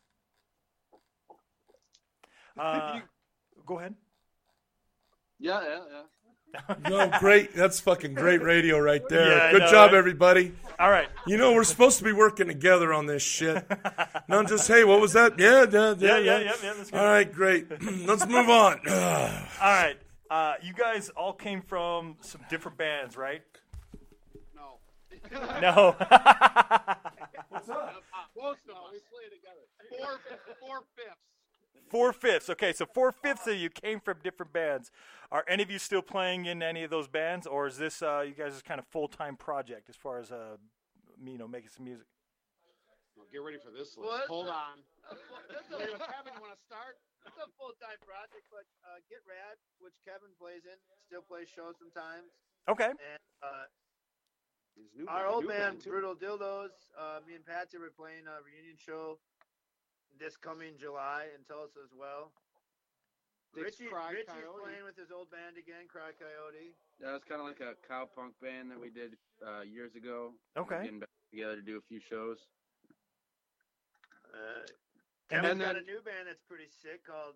[SPEAKER 2] Go ahead.
[SPEAKER 8] Yeah.
[SPEAKER 1] No, great. That's fucking great radio right there.
[SPEAKER 2] Yeah, I
[SPEAKER 1] Good
[SPEAKER 2] know,
[SPEAKER 1] job,
[SPEAKER 2] right?
[SPEAKER 1] everybody.
[SPEAKER 2] All right.
[SPEAKER 1] We're supposed to be working together on this shit. Not just, hey, what was that? Yeah.
[SPEAKER 2] Yeah. That's good.
[SPEAKER 1] All right, great. Let's move on.
[SPEAKER 2] All right. You guys all came from some different bands, right?
[SPEAKER 4] No.
[SPEAKER 2] No.
[SPEAKER 4] What's up? Close enough. We play together. Four fifths.
[SPEAKER 2] 4/5. Okay, so 4/5 of you came from different bands. Are any of you still playing in any of those bands, or is this you guys' kind of full-time project as far as making some music?
[SPEAKER 4] Well, get ready for this list.
[SPEAKER 5] What?
[SPEAKER 4] Hold on.
[SPEAKER 5] Wait,
[SPEAKER 4] Kevin, you want to start?
[SPEAKER 5] It's a full-time project, but Get Rad, which Kevin plays in, still plays shows sometimes.
[SPEAKER 2] Okay.
[SPEAKER 5] And our old band, Brutal Dildos, me and Patsy were playing a reunion show this coming July in Tulsa as well. Richie's playing with his old band again, Cry Coyote.
[SPEAKER 8] Yeah, it's kind of like a cowpunk band that we did years ago.
[SPEAKER 2] Okay.
[SPEAKER 8] We're getting back together to do a few shows.
[SPEAKER 5] Kevin's got a new band that's pretty sick called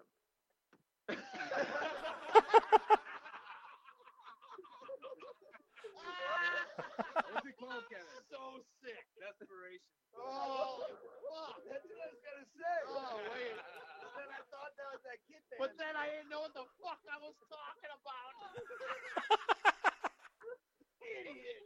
[SPEAKER 8] What's it called, Kevin?
[SPEAKER 5] So sick.
[SPEAKER 8] Desperation.
[SPEAKER 5] Oh, fuck. That's what I was going to say.
[SPEAKER 4] Oh, wait.
[SPEAKER 5] Then I thought that was that kid band.
[SPEAKER 4] But then I didn't know what the fuck I was talking about.
[SPEAKER 5] Idiot.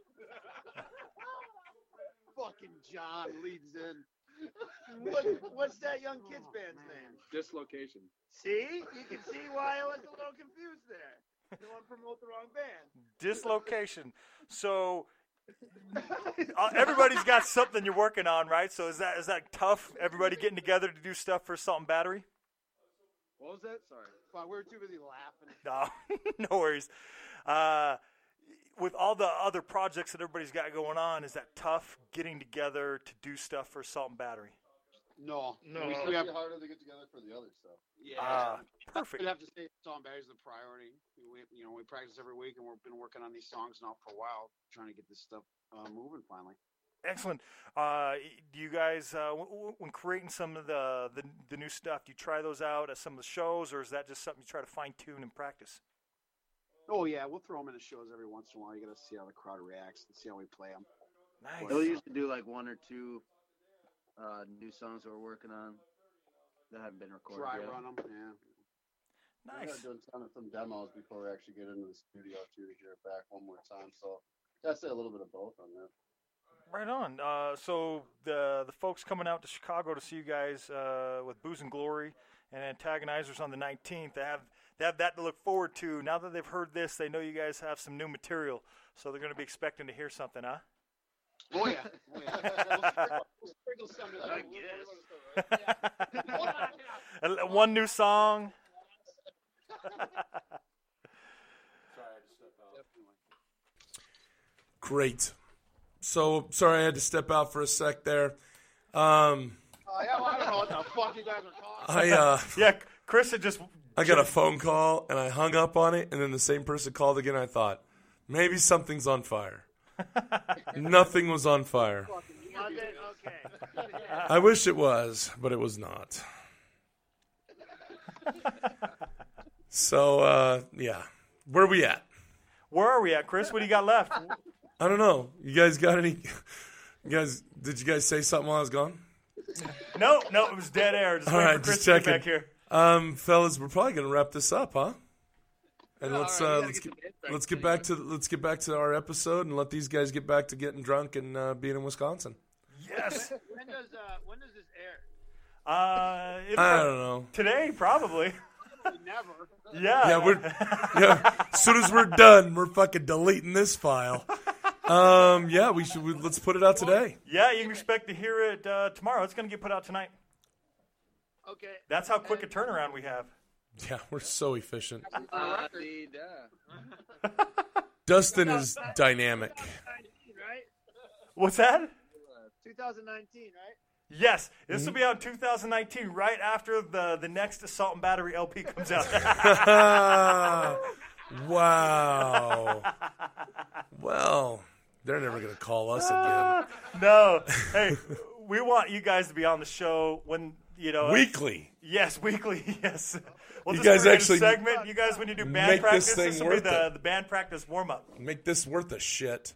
[SPEAKER 4] Fucking John leads in.
[SPEAKER 5] What's that young kid's band's name?
[SPEAKER 8] Dislocation.
[SPEAKER 5] See? You can see why I was a little confused there. You want to promote the wrong band.
[SPEAKER 2] Dislocation. So everybody's got something you're working on, right? So is that tough? Everybody getting together to do stuff for Assault and Battery?
[SPEAKER 8] What was that? Sorry.
[SPEAKER 4] Fuck, we were too busy laughing.
[SPEAKER 2] No, no worries. With all the other projects that everybody's got going on, is that tough getting together to do stuff for Assault and Battery?
[SPEAKER 4] No.
[SPEAKER 7] It's actually harder to get together for the other stuff.
[SPEAKER 4] Yeah.
[SPEAKER 2] Perfect.
[SPEAKER 4] We'd have to say Song Battery's the priority. We practice every week, and we've been working on these songs now for a while, trying to get this stuff moving finally.
[SPEAKER 2] Excellent. Do you guys, when creating some of the new stuff, do you try those out at some of the shows, or is that just something you try to fine-tune and practice?
[SPEAKER 4] Oh, yeah, we'll throw them in the shows every once in a while. You got to see how the crowd reacts and see how we play them.
[SPEAKER 2] Nice.
[SPEAKER 8] We'll usually do like one or two new songs that we're working on that haven't been recorded
[SPEAKER 4] Dry
[SPEAKER 8] yet.
[SPEAKER 4] run them, yeah.
[SPEAKER 7] We're
[SPEAKER 2] Nice.
[SPEAKER 7] doing some demos before we actually get into the studio too to hear it back one more time. So I'd say a little bit of both on that.
[SPEAKER 2] Right on. So the folks coming out to Chicago to see you guys with Booze and Glory and Antagonizers on the 19th, they have that to look forward to. Now that they've heard this, they know you guys have some new material, so they're going to be expecting to hear something, huh?
[SPEAKER 4] Oh, yeah. We'll sprinkle some of that.
[SPEAKER 2] One new song.
[SPEAKER 1] Great. So, sorry I had to step out for a sec there.
[SPEAKER 4] I don't know what the fuck you guys are talking
[SPEAKER 2] Yeah, Chris had just...
[SPEAKER 1] I got a phone call, and I hung up on it, and then the same person called again, and I thought, maybe something's on fire. Nothing was on fire.
[SPEAKER 5] Okay.
[SPEAKER 1] I wish it was, but it was not. So, yeah. Where are we at?
[SPEAKER 2] Where are we at, Chris? What do you got left?
[SPEAKER 1] I don't know. You guys got any... Did you guys say something while I was gone?
[SPEAKER 2] No, it was dead air. Just
[SPEAKER 1] All
[SPEAKER 2] waiting
[SPEAKER 1] right,
[SPEAKER 2] for Chris
[SPEAKER 1] just
[SPEAKER 2] to get
[SPEAKER 1] checking.
[SPEAKER 2] back here.
[SPEAKER 1] Fellas, we're probably gonna wrap this up, huh? And let's get back to our episode and let these guys get back to getting drunk and being in Wisconsin.
[SPEAKER 2] Yes.
[SPEAKER 5] When does this air?
[SPEAKER 1] I don't know.
[SPEAKER 2] Today, probably.
[SPEAKER 4] Never.
[SPEAKER 2] Yeah.
[SPEAKER 1] As soon as we're done, we're fucking deleting this file. Let's put it out today.
[SPEAKER 2] Yeah, you can expect to hear it tomorrow. It's going to get put out tonight.
[SPEAKER 5] Okay.
[SPEAKER 2] That's how quick a turnaround we have.
[SPEAKER 1] Yeah, we're so efficient.
[SPEAKER 8] Right?
[SPEAKER 1] Dustin is dynamic.
[SPEAKER 5] Right?
[SPEAKER 2] What's that?
[SPEAKER 5] 2019, right?
[SPEAKER 2] Yes, this will be out in 2019, right after the next Assault and Battery LP comes out.
[SPEAKER 1] Wow. Well, they're never going to call us again.
[SPEAKER 2] No. Hey, we want you guys to be on the show when,
[SPEAKER 1] Weekly.
[SPEAKER 2] Yes, weekly, yes. We'll
[SPEAKER 1] You
[SPEAKER 2] just
[SPEAKER 1] guys
[SPEAKER 2] create a
[SPEAKER 1] actually
[SPEAKER 2] segment. You guys, when you do band
[SPEAKER 1] make
[SPEAKER 2] practice,
[SPEAKER 1] this thing
[SPEAKER 2] will be
[SPEAKER 1] worth it.
[SPEAKER 2] the band practice warm-up.
[SPEAKER 1] Make this worth a shit.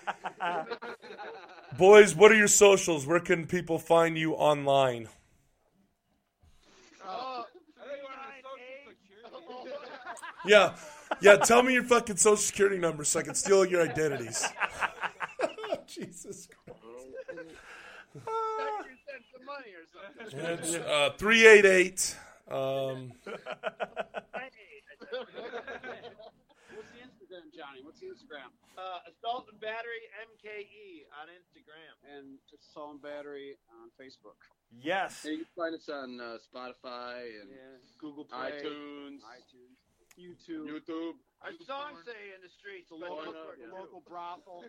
[SPEAKER 1] Boys, what are your socials? Where can people find you online? Yeah, tell me your fucking social security number so I can steal your identities. Jesus Christ.
[SPEAKER 5] You sent some money or something.
[SPEAKER 1] It's 388
[SPEAKER 4] What's the Instagram, Johnny? What's the Instagram?
[SPEAKER 5] Assault and Battery MKE on Instagram.
[SPEAKER 4] And Assault and Battery on Facebook.
[SPEAKER 2] Yes.
[SPEAKER 8] And you can find us on Spotify and
[SPEAKER 4] Google Play,
[SPEAKER 8] iTunes,
[SPEAKER 4] YouTube.
[SPEAKER 5] Our songs say in the streets.
[SPEAKER 4] The local brothel.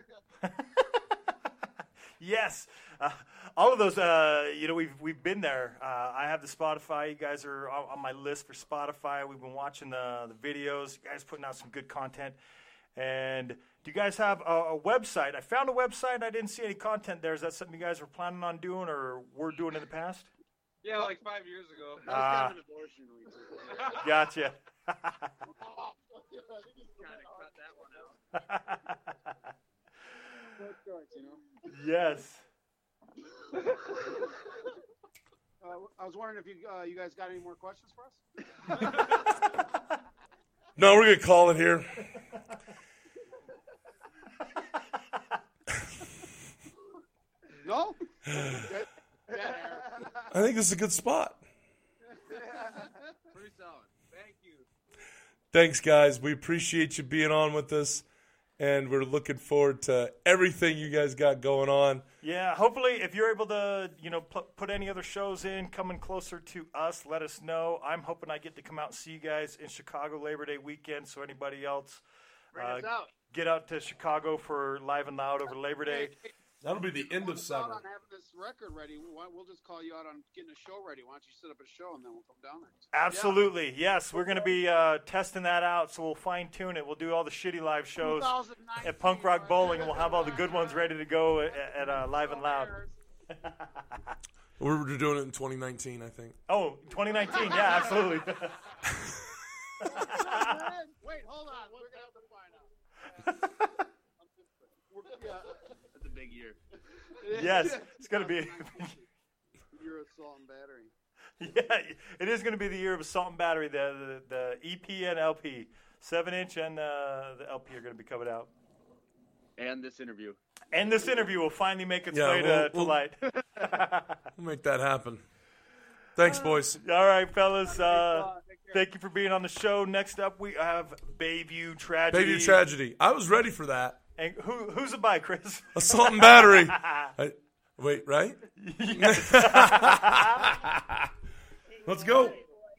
[SPEAKER 2] Yes, all of those. We've been there. I have the Spotify. You guys are on my list for Spotify. We've been watching the videos. You guys putting out some good content. And do you guys have a website? I found a website. I didn't see any content there. Is that something you guys were planning on doing or were doing in the past?
[SPEAKER 6] Yeah, like 5 years ago.
[SPEAKER 5] That was kind of an abortion we did.
[SPEAKER 2] Gotcha.
[SPEAKER 5] Gotta cut that one out.
[SPEAKER 2] Yes.
[SPEAKER 4] I was wondering if you guys got any more questions for us?
[SPEAKER 1] No, we're going to call it here.
[SPEAKER 4] No?
[SPEAKER 1] I think this is a good spot.
[SPEAKER 6] Pretty solid. Thank you.
[SPEAKER 1] Thanks, guys. We appreciate you being on with us, and we're looking forward to everything you guys got going on.
[SPEAKER 2] Yeah, hopefully if you're able to, put any other shows in, coming closer to us, let us know. I'm hoping I get to come out and see you guys in Chicago Labor Day weekend, so anybody else
[SPEAKER 5] Bring us out.
[SPEAKER 2] get out to Chicago for Live and Loud over Labor Day.
[SPEAKER 1] That'll be the end of summer.
[SPEAKER 4] On having this record ready, we'll just call you out on getting a show ready. Why don't you set up a show and then we'll come down there?
[SPEAKER 2] Absolutely, yes. We're going to be testing that out, so we'll fine-tune it. We'll do all the shitty live shows at Punk Rock Bowling, and we'll have all the good ones ready to go at Live and Loud.
[SPEAKER 1] We're doing it in 2019, I think.
[SPEAKER 2] Oh, 2019, yeah, absolutely.
[SPEAKER 4] Wait, hold on. We're going to have to find out.
[SPEAKER 8] That's a big year.
[SPEAKER 2] Yes, it's going to be.
[SPEAKER 4] You're Assault and Battery.
[SPEAKER 2] Yeah, it is going to be the year of Assault and Battery. The EP and LP, 7-inch and the LP are going to be coming out.
[SPEAKER 8] And this interview.
[SPEAKER 2] And this interview will finally make its way to light.
[SPEAKER 1] We'll make that happen. Thanks, boys.
[SPEAKER 2] All right, fellas. Thank you for being on the show. Next up, we have Bayview Tragedy.
[SPEAKER 1] Bayview Tragedy. I was ready for that.
[SPEAKER 2] And who's it by, Chris?
[SPEAKER 1] Assault and Battery. Wait, right?
[SPEAKER 2] Yes.
[SPEAKER 1] Let's go.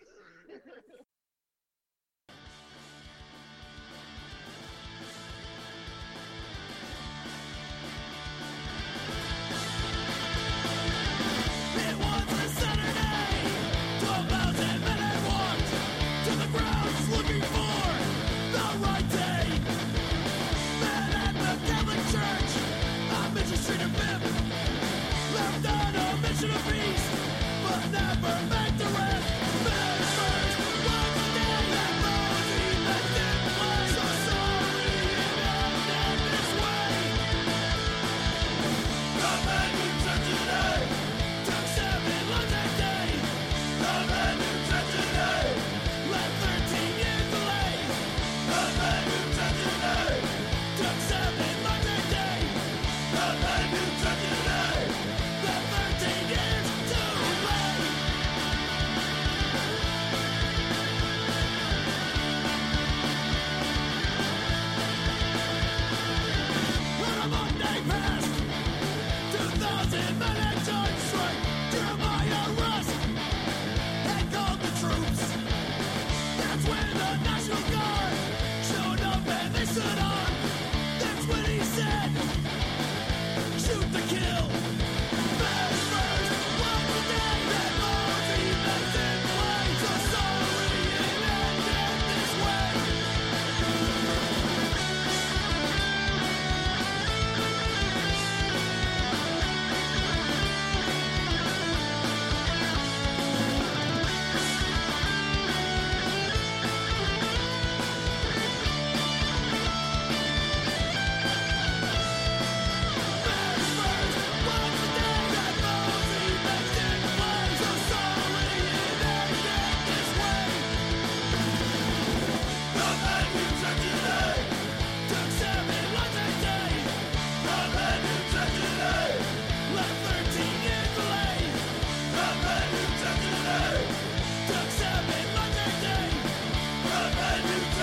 [SPEAKER 3] It was a Saturday, 12,000 men had walked to the grounds looking for the right day. Men at the Catholic Church on Mitchell Street and Fifth left on a mission of peace, but never meant to rest. Men first was the day that Rosie met in play. So sorry it ended this way. The men who took today took 7 lunch that day. The men who took today left 13 years delayed. The men who took today took 7 lunch that day. The men who took today left 13 years too late.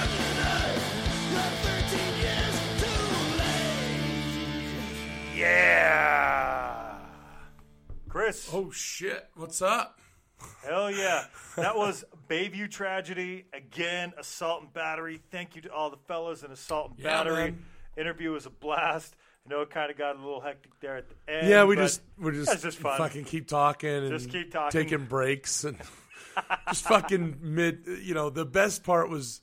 [SPEAKER 2] Yeah. Chris.
[SPEAKER 1] Oh, shit. What's up?
[SPEAKER 2] Hell yeah. That was Bayview Tragedy. Again, Assault and Battery. Thank you to all the fellas in Assault and Battery.
[SPEAKER 1] Man.
[SPEAKER 2] Interview was a blast. I know it kind of got a little hectic there at the end.
[SPEAKER 1] Yeah, we're
[SPEAKER 2] that's
[SPEAKER 1] just
[SPEAKER 2] fun.
[SPEAKER 1] fucking keep talking and
[SPEAKER 2] Just keep talking.
[SPEAKER 1] taking breaks and just fucking the best part was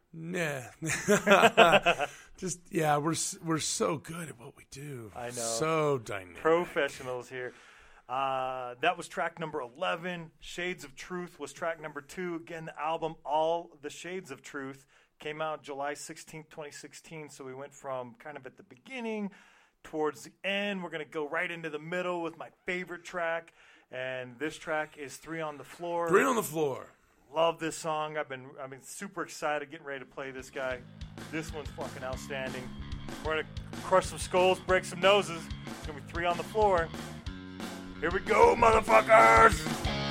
[SPEAKER 1] just we're so good at what we do.
[SPEAKER 2] I know.
[SPEAKER 1] So dynamic.
[SPEAKER 2] Professionals here. That was track number 11. Shades of Truth was track number 2. Again, the album All the Shades of Truth came out July 16th, 2016. So we went from kind of at the beginning towards the end. We're going to go right into the middle with my favorite track. And this track is 3 on the Floor.
[SPEAKER 1] 3 on the Floor.
[SPEAKER 2] Love this song. I've been super excited getting ready to play this guy. This one's fucking outstanding. We're going to crush some skulls, break some noses. It's going to be 3 on the Floor. Here we go, motherfuckers!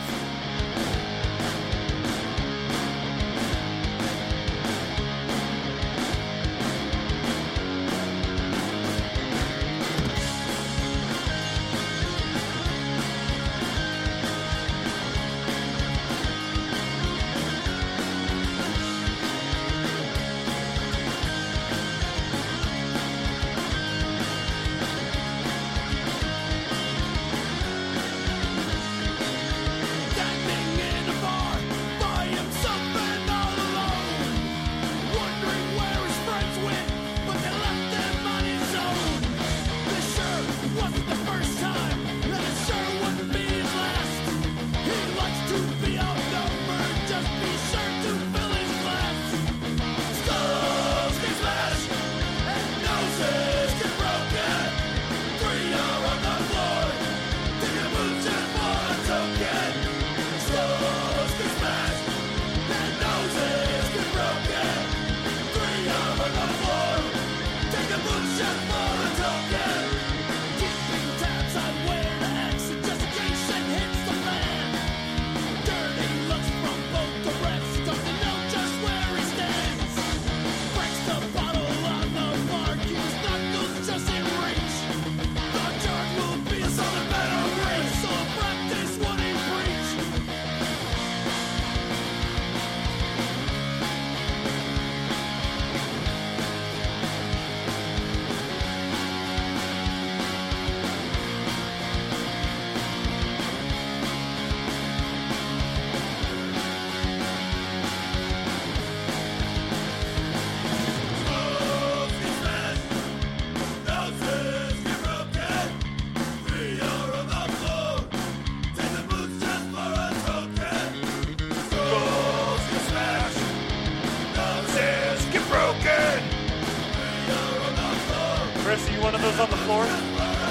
[SPEAKER 2] Chris, are you one of those on the floor?
[SPEAKER 1] No,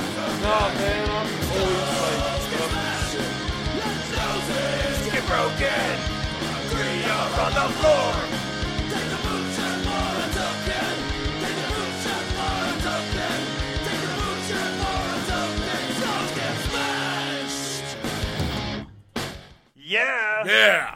[SPEAKER 1] man, I'm always like,
[SPEAKER 2] Get broken. 3 are on the floor. Yeah.
[SPEAKER 1] yeah.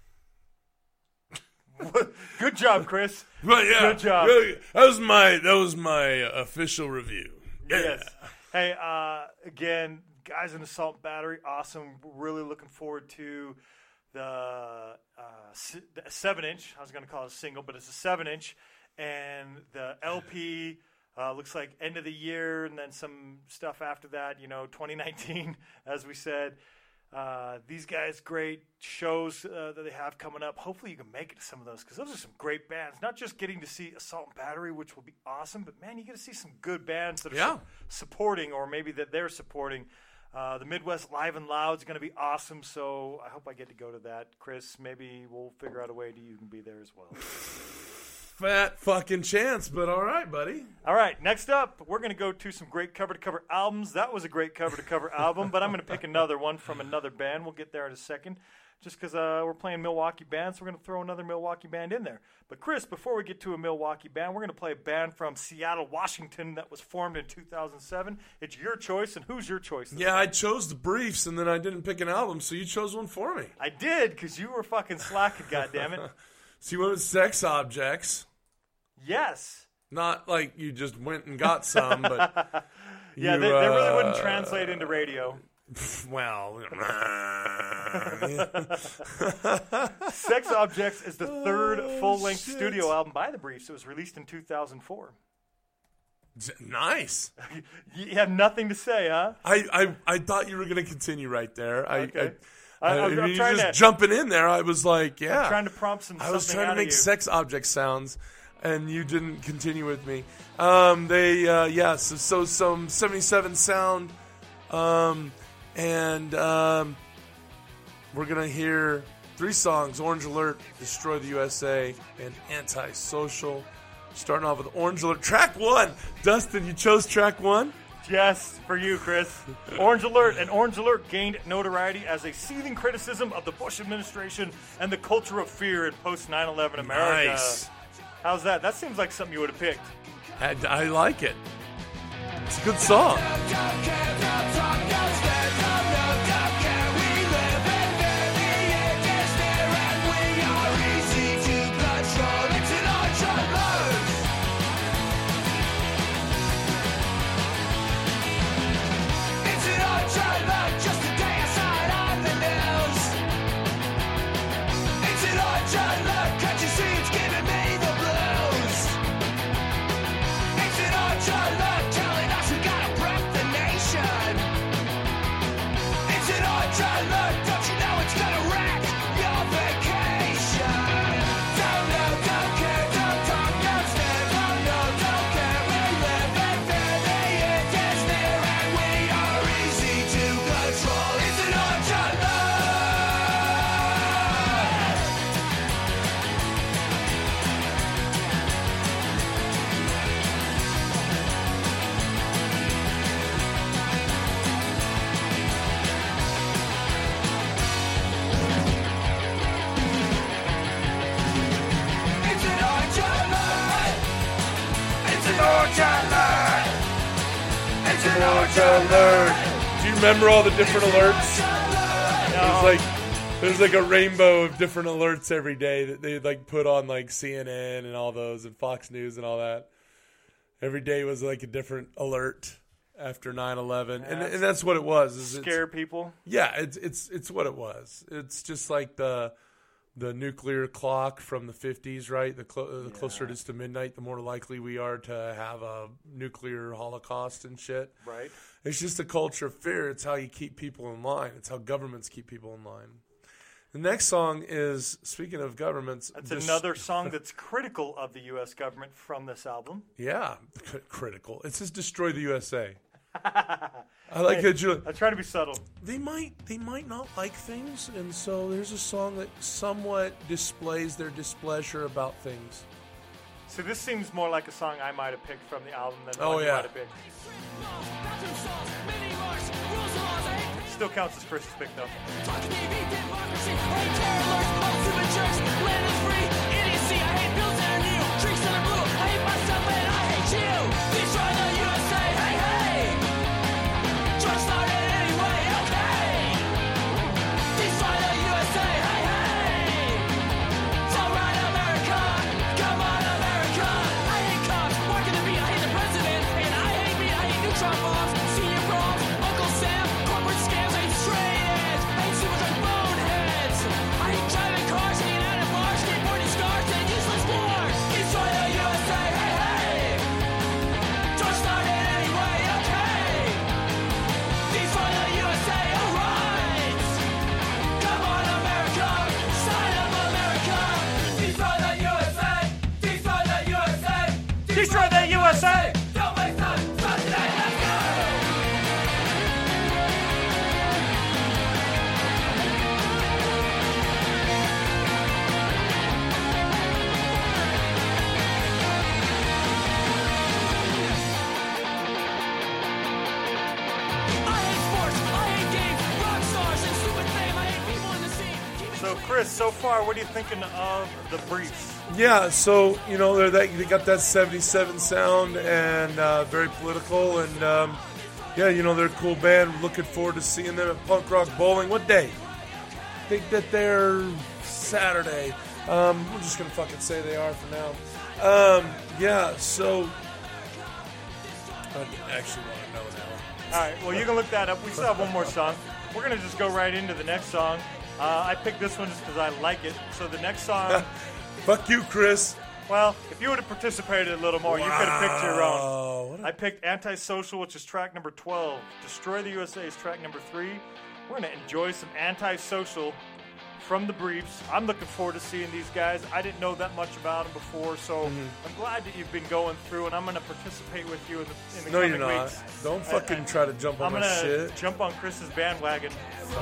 [SPEAKER 2] Good job, Chris.
[SPEAKER 1] But yeah,
[SPEAKER 2] Good job.
[SPEAKER 1] That was my official review. Yeah.
[SPEAKER 2] Yes. Hey, again, guys in Assault and Battery, awesome. Really looking forward to the 7-inch. I was going to call it a single, but it's a 7-inch. And the LP looks like end of the year, and then some stuff after that, 2019, as we said. These guys, great shows that they have coming up. Hopefully you can make it to some of those, because those are some great bands. Not just getting to see Assault and Battery, which will be awesome, but, man, you get to see some good bands that are supporting, or maybe that they're supporting. The Midwest Live and Loud is going to be awesome, so I hope I get to go to that. Chris, maybe we'll figure out a way you can be there as well.
[SPEAKER 1] Fat fucking chance, but all right, buddy.
[SPEAKER 2] All right, next up, we're going to go to some great cover-to-cover albums. That was a great cover-to-cover album, but I'm going to pick another one from another band. We'll get there in a second, just because we're playing Milwaukee bands, so we're going to throw another Milwaukee band in there. But, Chris, before we get to a Milwaukee band, we're going to play a band from Seattle, Washington that was formed in 2007. It's your choice, and who's your choice?
[SPEAKER 1] Yeah, I chose the Briefs, and then I didn't pick an album, so you chose one for me.
[SPEAKER 2] I did, because you were fucking slacking, goddammit.
[SPEAKER 1] So you went with Sex Objects.
[SPEAKER 2] Yes.
[SPEAKER 1] Not like you just went and got some, but
[SPEAKER 2] yeah, they really wouldn't translate into radio.
[SPEAKER 1] Well,
[SPEAKER 2] Sex Objects is the third full-length studio album by the Briefs. It was released in 2004.
[SPEAKER 1] Nice.
[SPEAKER 2] You have nothing to say, huh?
[SPEAKER 1] I thought you were going to continue right there.
[SPEAKER 2] Okay.
[SPEAKER 1] I'm
[SPEAKER 2] I'm trying
[SPEAKER 1] just
[SPEAKER 2] to
[SPEAKER 1] jumping in there. I was like, yeah.
[SPEAKER 2] I'm trying to prompt something out of you.
[SPEAKER 1] I was trying to make sex object sounds, and you didn't continue with me. So some 77 sound, and we're gonna hear 3 songs: Orange Alert, Destroy the USA, and Antisocial. Starting off with Orange Alert, track 1. Dustin, you chose track 1?
[SPEAKER 2] Yes, for you, Chris. Orange Alert. And Orange Alert gained notoriety as a seething criticism of the Bush administration and the culture of fear in post-9/11 America.
[SPEAKER 1] Nice.
[SPEAKER 2] How's that? That seems like something you would have picked.
[SPEAKER 1] I like it. It's a good song. Alert. Do you remember all the different alerts?
[SPEAKER 2] No.
[SPEAKER 1] There's like a rainbow of different alerts every day that they like put on like CNN and all those and Fox News and all that. Every day was like a different alert after 9/11, and that's what it was.
[SPEAKER 2] Scare people.
[SPEAKER 1] Yeah, it's what it was. It's just like the nuclear clock from the 50s, right? The closer it is to midnight, the more likely we are to have a nuclear holocaust and shit.
[SPEAKER 2] Right.
[SPEAKER 1] It's just a culture of fear. It's how you keep people in line. It's how governments keep people in line. The next song is, speaking of governments...
[SPEAKER 2] That's another song that's critical of the U.S. government from this album.
[SPEAKER 1] Yeah, critical. It says Destroy the USA. I like it.
[SPEAKER 2] I try to be subtle.
[SPEAKER 1] They might not like things, and so there's a song that somewhat displays their displeasure about things.
[SPEAKER 2] So this seems more like a song I might have picked from the album than the
[SPEAKER 1] one
[SPEAKER 2] you might have picked. Still counts as Chris's pick, though. Destroy the USA! Don't waste time! Start today! Let's go! I hate sports, I hate games, rock stars, and stupid fame. I hate people in the scene. So, Chris, so far, what are you thinking of the Briefs?
[SPEAKER 1] Yeah, so, they got that 77 sound and very political. And, they're a cool band. Looking forward to seeing them at Punk Rock Bowling. What day? I think that they're Saturday. We're just going to fucking say they are for now. Yeah, so I actually want to know now.
[SPEAKER 2] All right, well, you can look that up. We still have one more song. We're going to just go right into the next song. I picked this one just because I like it. So the next song...
[SPEAKER 1] Fuck you, Chris.
[SPEAKER 2] Well, if you would have participated a little more, you could have picked your own. I picked Antisocial, which is track number 12. Destroy the USA is track number 3. We're going to enjoy some Antisocial from the Briefs. I'm looking forward to seeing these guys. I didn't know that much about them before, so I'm glad that you've been going through, and I'm going to participate with you in the coming weeks. No, you're not.
[SPEAKER 1] Don't fucking try to jump on my shit.
[SPEAKER 2] I'm going to jump on Chris's bandwagon.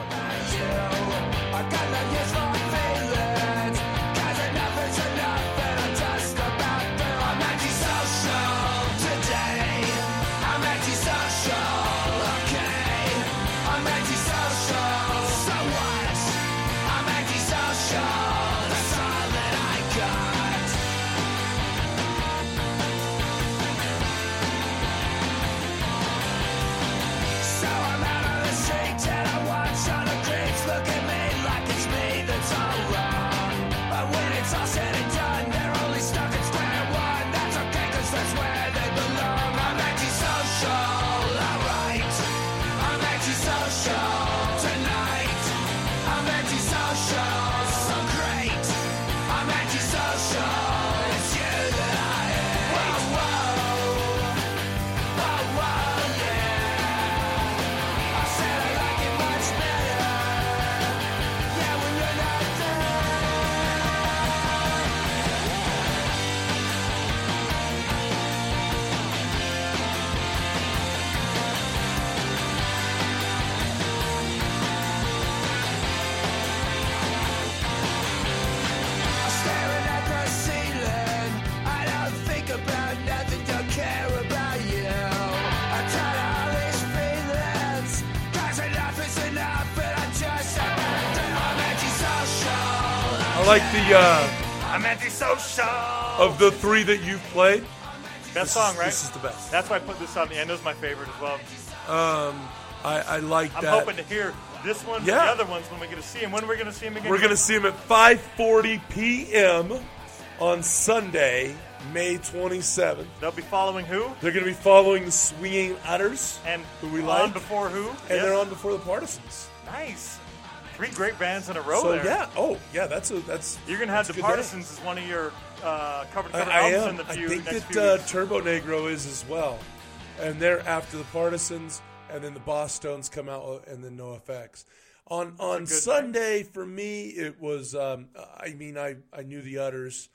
[SPEAKER 1] I like the
[SPEAKER 2] I'm antisocial.
[SPEAKER 1] Of the 3 that you've played.
[SPEAKER 2] Best song, right?
[SPEAKER 1] This is the best.
[SPEAKER 2] That's why I put this on the end. It was my favorite as well.
[SPEAKER 1] I like that.
[SPEAKER 2] I'm hoping to hear this one and the other ones when we get to see him. When are we going to see him again?
[SPEAKER 1] We're going to see him at 5:40 p.m. on Sunday, May 27th.
[SPEAKER 2] They'll be following who?
[SPEAKER 1] They're going to be following the Swinging Utters.
[SPEAKER 2] And
[SPEAKER 1] who we like.
[SPEAKER 2] On before who?
[SPEAKER 1] And they're on before the Partisans.
[SPEAKER 2] Nice. 3 great bands in a row
[SPEAKER 1] so,
[SPEAKER 2] there.
[SPEAKER 1] Yeah. Oh, yeah. That's.
[SPEAKER 2] You're going to have the Partisans as one of your cover albums in the few.
[SPEAKER 1] I think
[SPEAKER 2] next
[SPEAKER 1] that
[SPEAKER 2] few
[SPEAKER 1] Turbo Negro is as well, and they're after the Partisans, and then the Bosstones come out, and then NoFX. On Sunday for me, it was. I knew the Utters,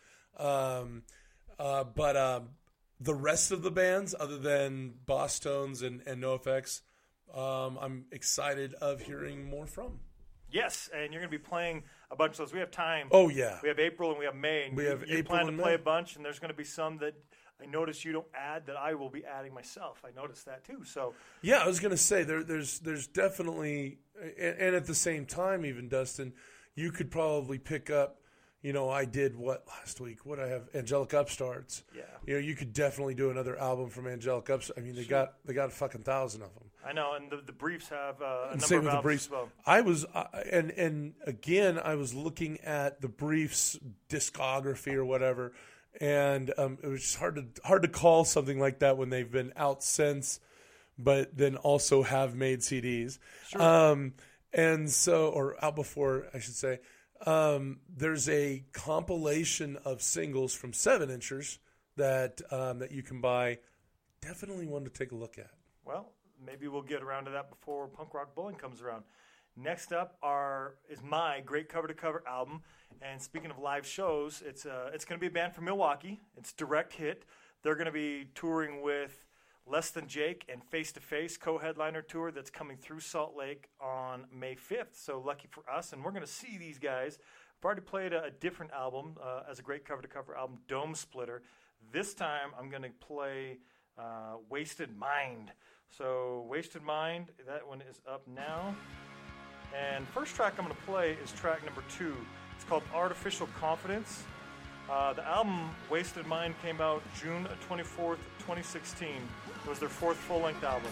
[SPEAKER 1] but the rest of the bands, other than Bosstones and NoFX, I'm excited of hearing more from.
[SPEAKER 2] Yes, and you're going to be playing a bunch of those. We have time.
[SPEAKER 1] Oh, yeah.
[SPEAKER 2] We have April and we have May. And you plan to play a bunch, and there's going to be some that I notice you don't add that I will be adding myself. I noticed that too. So
[SPEAKER 1] yeah, I was going to say there's definitely, and at the same time, even Dustin, you could probably pick up. I did last week? What I have Angelic Upstarts.
[SPEAKER 2] Yeah.
[SPEAKER 1] You could definitely do another album from Angelic Upstarts. I mean, they got a fucking 1,000 of them.
[SPEAKER 2] I know, and the Briefs have a number
[SPEAKER 1] same
[SPEAKER 2] of
[SPEAKER 1] with
[SPEAKER 2] albums
[SPEAKER 1] the Briefs.
[SPEAKER 2] as well.
[SPEAKER 1] I was, and again, I was looking at the Briefs discography or whatever, and it was just hard to call something like that when they've been out since, but then also have made CDs.
[SPEAKER 2] Sure.
[SPEAKER 1] And so, or out before, I should say. There's a compilation of singles from 7-inchers that you can buy. Definitely one to take a look at.
[SPEAKER 2] Well, maybe we'll get around to that before Punk Rock Bowling comes around. Next up is my great cover-to-cover album. And speaking of live shows, it's going to be a band from Milwaukee. It's Direct Hit. They're going to be touring with Less Than Jake and Face to Face co-headliner tour that's coming through Salt Lake on May 5th. So lucky for us, and we're going to see these guys. I've already played a different album as a great cover-to-cover album, Dome Splitter. This time I'm going to play Wasted Mind. So Wasted Mind, that one is up now. And first track I'm going to play is track number 2. It's called Artificial Confidence. The album Wasted Mind came out June 24th, 2016. It was their 4th full-length album.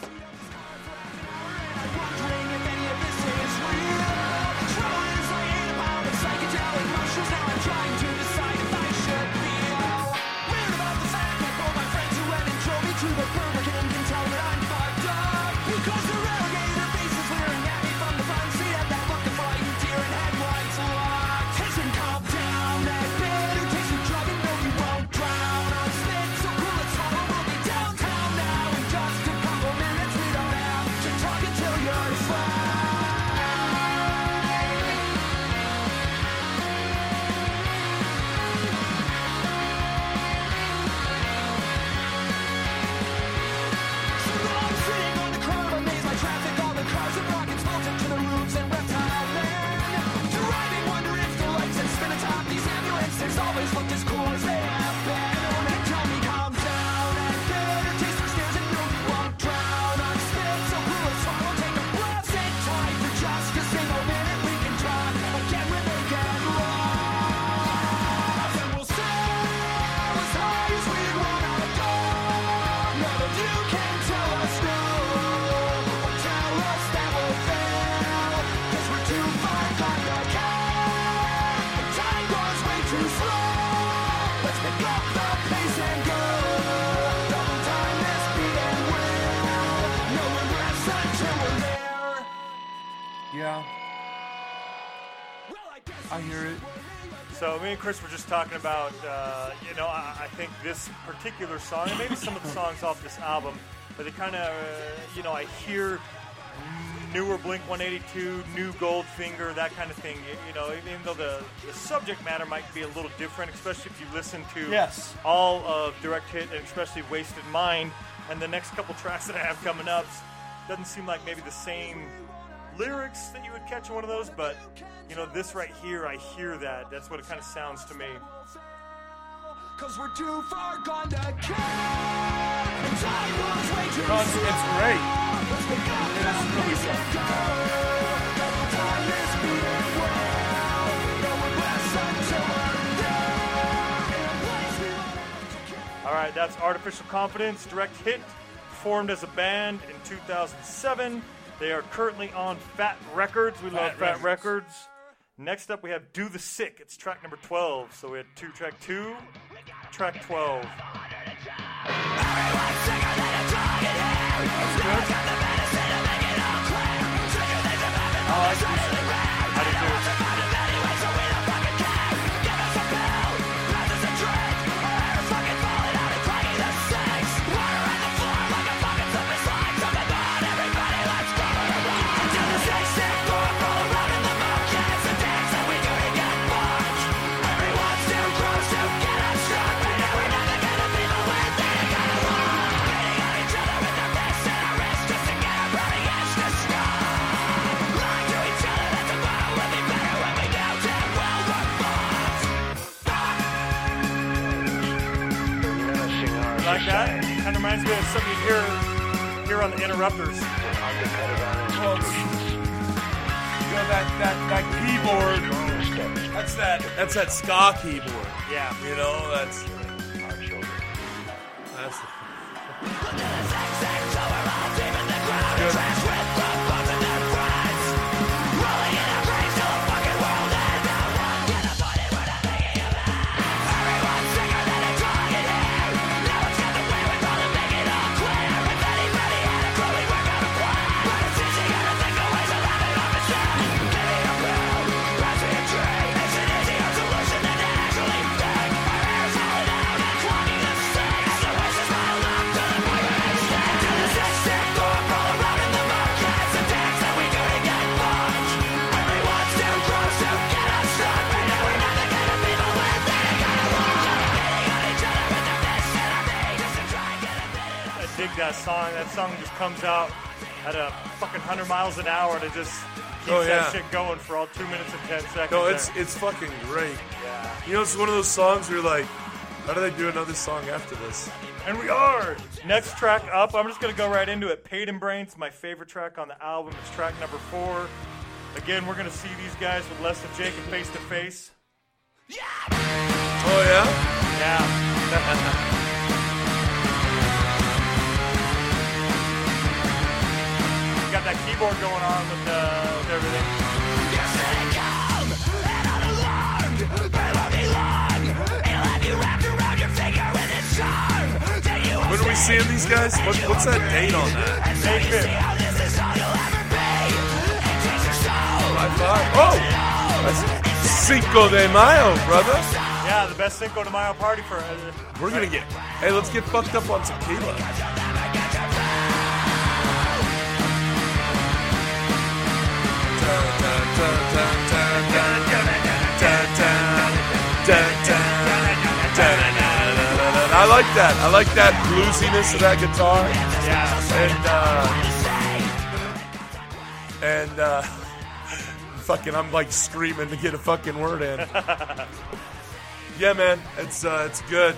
[SPEAKER 3] Trying to
[SPEAKER 1] I hear it.
[SPEAKER 2] So me and Chris were just talking about, I think this particular song, and maybe some of the songs off this album, but they kind of, I hear newer Blink-182, new Goldfinger, that kind of thing. Even though the subject matter might be a little different, especially if you listen to all of Direct Hit and especially Wasted Mind, and the next couple tracks that I have coming up, doesn't seem like maybe the same lyrics that you would catch in one of those, but this right here, I hear that. That's what it kind of sounds to me.
[SPEAKER 3] Cause we're too far gone to kill.
[SPEAKER 1] It's great. It is really good.
[SPEAKER 2] All right, that's Artificial Confidence. Direct Hit formed as a band in 2007. They are currently on Fat Records. We love Fat Records. Next up, we have Do the Sick. It's track number 12. So we had track 2, track 12. Like that? Kind of reminds me of something you hear on the Interrupters.
[SPEAKER 1] Well, that keyboard. That's that ska keyboard.
[SPEAKER 2] Yeah.
[SPEAKER 1] That's
[SPEAKER 2] that song. That song just comes out at a fucking 100 miles an hour and it just keeps that shit going for all 2 minutes and 10 seconds.
[SPEAKER 1] No, it's fucking great.
[SPEAKER 2] Yeah.
[SPEAKER 1] It's one of those songs where you're like, how do they do another song after this?
[SPEAKER 2] And we are! Next track up, I'm just going to go right into it. Paid in Brains, my favorite track on the album. It's track number 4. Again, we're going to see these guys with Less Than Jake and Face to Face.
[SPEAKER 1] Oh, yeah?
[SPEAKER 2] Yeah. Got that keyboard going on with everything.
[SPEAKER 3] Yes, they come and unalarmed. They won't be long. It'll have you wrapped around your finger with its charm.
[SPEAKER 1] When are we seeing these guys? What's that date on that?
[SPEAKER 3] May 5th. This is all you'll ever be. It takes your soul.
[SPEAKER 1] Oh! That's Cinco de Mayo, brother.
[SPEAKER 2] Yeah, the best Cinco de Mayo party for...
[SPEAKER 1] We're gonna get... Hey, let's get fucked up on tequila. I like that. I like that bluesiness of that guitar.
[SPEAKER 2] Yeah.
[SPEAKER 1] And fucking, I'm like screaming to get a fucking word in. Yeah, man, it's good.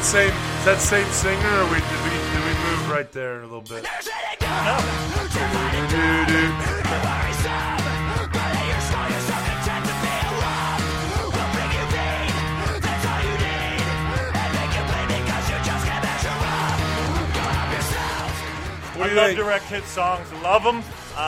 [SPEAKER 1] Is that same singer, or did we move right there a little bit?
[SPEAKER 2] No.
[SPEAKER 1] do you
[SPEAKER 2] love
[SPEAKER 1] think?
[SPEAKER 2] direct hit songs. Love them.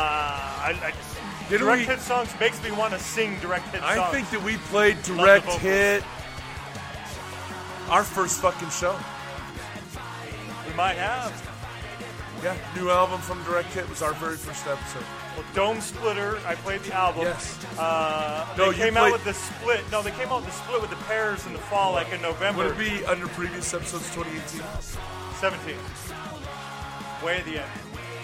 [SPEAKER 2] Direct hit songs makes me want to sing direct hit songs.
[SPEAKER 1] I think that we played direct hit our first fucking show.
[SPEAKER 2] We might have.
[SPEAKER 1] Yeah, new album from Direct Hit was our very first episode.
[SPEAKER 2] Well, Dome Splitter, I played the album.
[SPEAKER 1] Yes.
[SPEAKER 2] They came out with the split. No, they came out with the split with the pairs in the fall, like in November.
[SPEAKER 1] Would it be under previous episodes 2018?
[SPEAKER 2] 17. Way at the end.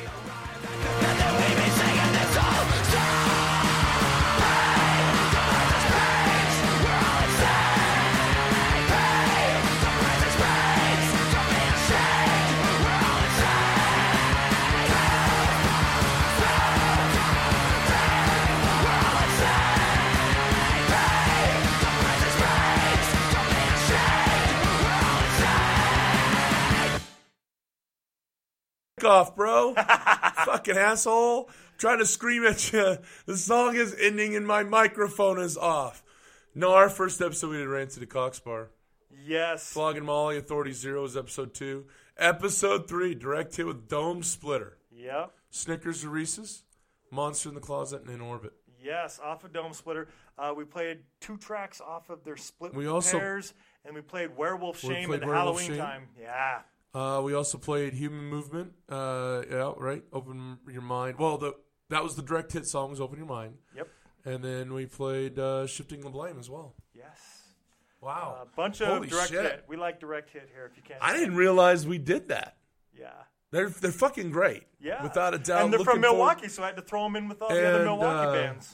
[SPEAKER 1] Off, bro. Fucking asshole. I'm trying to scream at you. The song is ending and my microphone is off. No, our first episode we did Rant to the Cox Bar.
[SPEAKER 2] Yes.
[SPEAKER 1] Flogging Molly, Authority Zero is episode 2. Episode 3, Direct Hit with Dome Splitter.
[SPEAKER 2] Yep.
[SPEAKER 1] Snickers or Reese's, Monster in the Closet, and In Orbit.
[SPEAKER 2] Yes, off of Dome Splitter. We played 2 tracks off of their split
[SPEAKER 1] We also-
[SPEAKER 2] pairs, and we played Werewolf
[SPEAKER 1] We
[SPEAKER 2] Shame
[SPEAKER 1] played
[SPEAKER 2] at
[SPEAKER 1] Werewolf
[SPEAKER 2] Halloween
[SPEAKER 1] Shame.
[SPEAKER 2] time. Yeah.
[SPEAKER 1] We also played Human Movement. Yeah, right. Open Your Mind. Well, that was the Direct Hit song, was Open Your Mind.
[SPEAKER 2] Yep.
[SPEAKER 1] And then we played Shifting the Blame as well.
[SPEAKER 2] Yes.
[SPEAKER 1] Wow.
[SPEAKER 2] A bunch of
[SPEAKER 1] Holy
[SPEAKER 2] direct
[SPEAKER 1] shit.
[SPEAKER 2] hit. We like direct hit here if you can't.
[SPEAKER 1] I
[SPEAKER 2] see
[SPEAKER 1] didn't
[SPEAKER 2] it.
[SPEAKER 1] realize we did that.
[SPEAKER 2] Yeah.
[SPEAKER 1] They're fucking great.
[SPEAKER 2] Yeah.
[SPEAKER 1] Without a doubt.
[SPEAKER 2] And they're from
[SPEAKER 1] Looking forward-
[SPEAKER 2] Milwaukee, so I had to throw them in with all the other
[SPEAKER 1] And,
[SPEAKER 2] Milwaukee bands.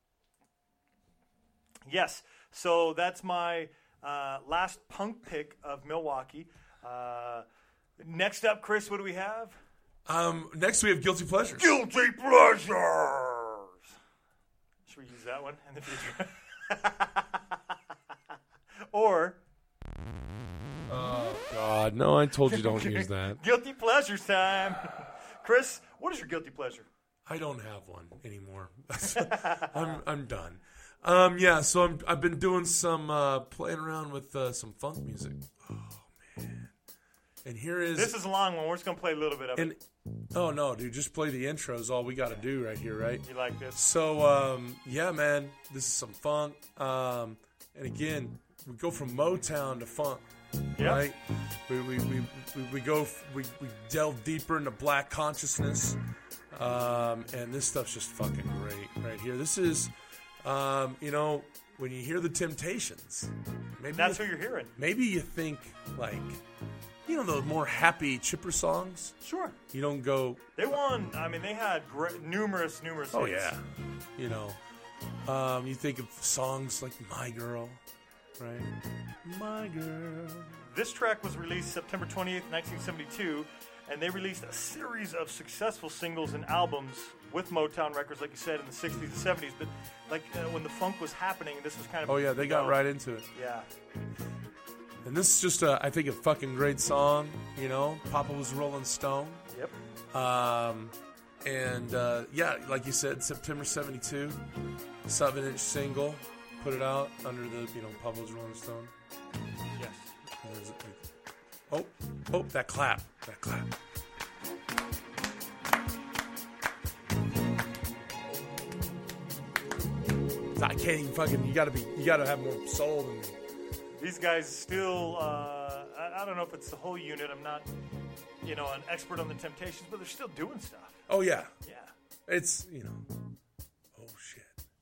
[SPEAKER 2] Yes. So that's my last punk pick of Milwaukee. Next up, Chris, what do we have?
[SPEAKER 1] Next we have Guilty Pleasures.
[SPEAKER 2] Guilty Pleasures. Should we use that one in the future? Or...
[SPEAKER 1] Oh, God. No, I told you don't use that.
[SPEAKER 2] Guilty Pleasures time. Chris, what is your guilty pleasure?
[SPEAKER 1] I don't have one anymore. I'm done. Yeah, so I've been doing some playing around with some funk music. Oh, man. And here is...
[SPEAKER 2] This is a long one. We're just going to play a little bit of it.
[SPEAKER 1] Oh, no, dude. Just play the intro is all we got to do right here, right?
[SPEAKER 2] You like this?
[SPEAKER 1] So, yeah, man. This is some funk. And again, we go from Motown to funk.
[SPEAKER 2] Yep.
[SPEAKER 1] Right? We delve deeper into black consciousness. And this stuff's just fucking great right here. This is, when you hear the Temptations, maybe
[SPEAKER 2] that's who you're hearing.
[SPEAKER 1] Maybe you think, like, those more happy, chipper songs.
[SPEAKER 2] Sure.
[SPEAKER 1] You don't go...
[SPEAKER 2] They won. I mean, they had numerous
[SPEAKER 1] Oh,
[SPEAKER 2] hits.
[SPEAKER 1] yeah. You think of songs like My Girl, right? My Girl.
[SPEAKER 2] This track was released September 28th, 1972, and they released a series of successful singles and albums with Motown Records, like you said, in the 60s and 70s. But when the funk was happening, this was kind of...
[SPEAKER 1] Oh, yeah, they got right into it.
[SPEAKER 2] Yeah.
[SPEAKER 1] And this is just, I think, a fucking great song, Papa was Rolling Stone.
[SPEAKER 2] Yep.
[SPEAKER 1] Yeah, like you said, September 72, 7-inch single, put it out under the, Papa was Rolling Stone.
[SPEAKER 2] Yes.
[SPEAKER 1] Oh, that clap. I can't even fucking, you gotta have more soul than me.
[SPEAKER 2] These guys still, I don't know if it's the whole unit. I'm not, an expert on the Temptations, but they're still doing stuff.
[SPEAKER 1] Oh, yeah.
[SPEAKER 2] Yeah.
[SPEAKER 1] It's, oh, shit.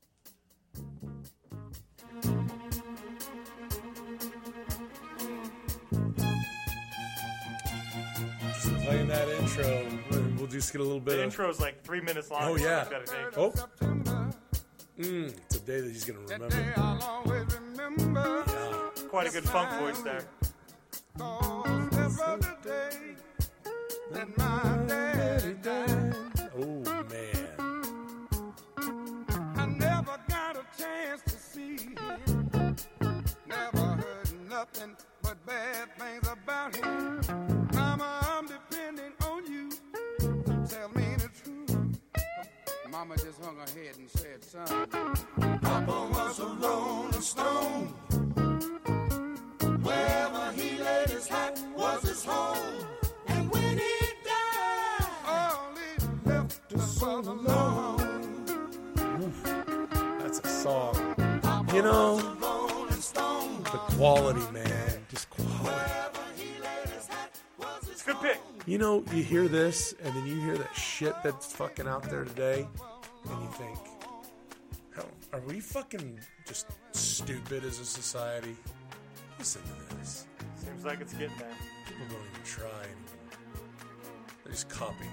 [SPEAKER 1] Just playing that intro, and we'll just get a little bit
[SPEAKER 2] The
[SPEAKER 1] of...
[SPEAKER 2] intro's like 3 minutes long.
[SPEAKER 1] Oh, yeah.
[SPEAKER 2] Oh.
[SPEAKER 1] It's a day that he's going to remember. Yeah.
[SPEAKER 2] Quite a good funk voice there.
[SPEAKER 1] Oh, man.
[SPEAKER 9] I never got a chance to see him. Never heard nothing but bad things about him. Mama, I'm depending on you. Tell me the truth. Mama just hung her head and said, son, Papa was a rolling stone. Wherever he laid his hat was his home. And when he died,
[SPEAKER 1] so alone. Oof. That's a song. You know, the quality, man. Just quality.
[SPEAKER 2] It's a good pick.
[SPEAKER 1] You know, you hear this, and then you hear that shit that's fucking out there today, and you think, hell, are we fucking just stupid as a society? Listen to this.
[SPEAKER 2] Seems like it's getting there.
[SPEAKER 1] People don't even try anymore. They just copy.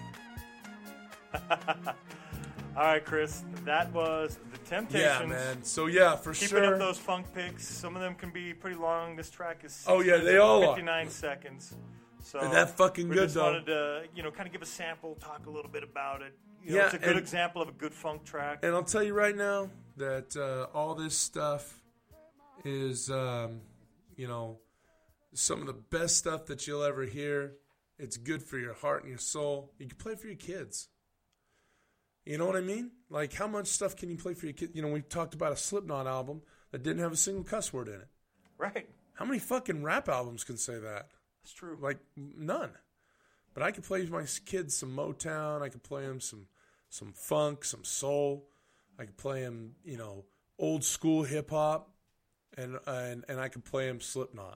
[SPEAKER 2] All right, Chris. That was The Temptations.
[SPEAKER 1] Yeah, man. So, yeah, for
[SPEAKER 2] Keeping
[SPEAKER 1] sure.
[SPEAKER 2] up those funk picks. Some of them can be pretty long. This track is
[SPEAKER 1] They all are.
[SPEAKER 2] 59 seconds. So
[SPEAKER 1] And that fucking
[SPEAKER 2] we
[SPEAKER 1] good,
[SPEAKER 2] just
[SPEAKER 1] though.
[SPEAKER 2] wanted to, kind of give a sample, talk a little bit about it. It's a good example of a good funk track.
[SPEAKER 1] And I'll tell you right now that all this stuff is, some of the best stuff that you'll ever hear. It's good for your heart and your soul. You can play it for your kids. You know what I mean? Like, how much stuff can you play for your kids? We talked about a Slipknot album that didn't have a single cuss word in it.
[SPEAKER 2] Right.
[SPEAKER 1] How many fucking rap albums can say that?
[SPEAKER 2] That's true.
[SPEAKER 1] Like, none. But I could play my kids some Motown. I could play them some funk, some soul. I could play them, old school hip hop, and I could play them Slipknot.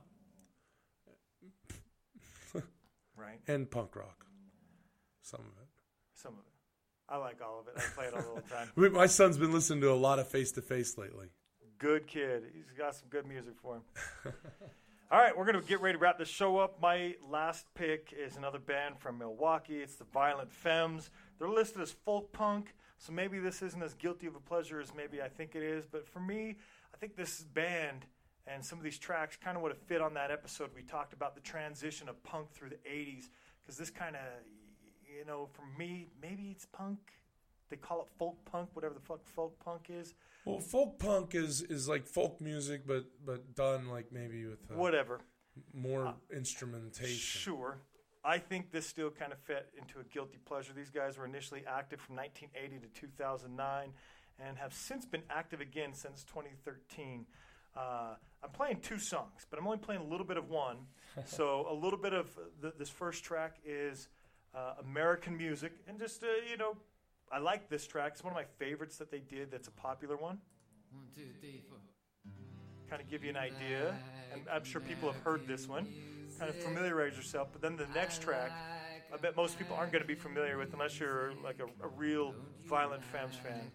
[SPEAKER 2] Right.
[SPEAKER 1] And punk rock. Some of it.
[SPEAKER 2] Some of it. I like all of it. I play it all the time.
[SPEAKER 1] My son's been listening to a lot of Face to Face lately.
[SPEAKER 2] Good kid. He's got some good music for him. All right, we're going to get ready to wrap this show up. My last pick is another band from Milwaukee. It's the Violent Femmes. They're listed as folk punk, so maybe this isn't as guilty of a pleasure as maybe I think it is. But for me, I think this band and some of these tracks kind of would have fit on that episode we talked about the transition of punk through the 80s. Because this kind of, for me, maybe it's punk. They call it folk punk, whatever the fuck folk punk is.
[SPEAKER 1] Well, folk punk is like folk music, but done like maybe with
[SPEAKER 2] whatever
[SPEAKER 1] more instrumentation.
[SPEAKER 2] Sure, I think this still kind of fit into a guilty pleasure. These guys were initially active from 1980 to 2009, and have since been active again since 2013. I'm playing two songs, but I'm only playing a little bit of one. So a little bit of this first track is American Music, and just I like this track. It's one of my favorites that they did. That's a popular one.
[SPEAKER 10] 1, 2, 3, 4.
[SPEAKER 2] Kind of give you an idea. And I'm sure people have heard this one. Kind of familiarize yourself. But then the next track, I bet most people aren't going to be familiar with unless you're like a real Violent Femmes fan.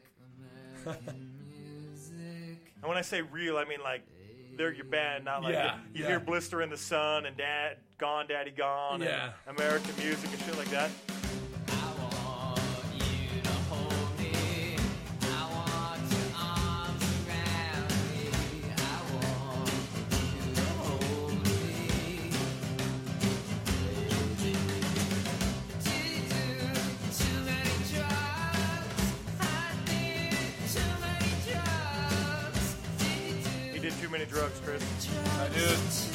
[SPEAKER 2] And when I say real, I mean like they're your band, not like you hear Blister in the Sun and Gone Daddy Gone and American Music and shit like that. Too many drugs, Chris.
[SPEAKER 1] I did.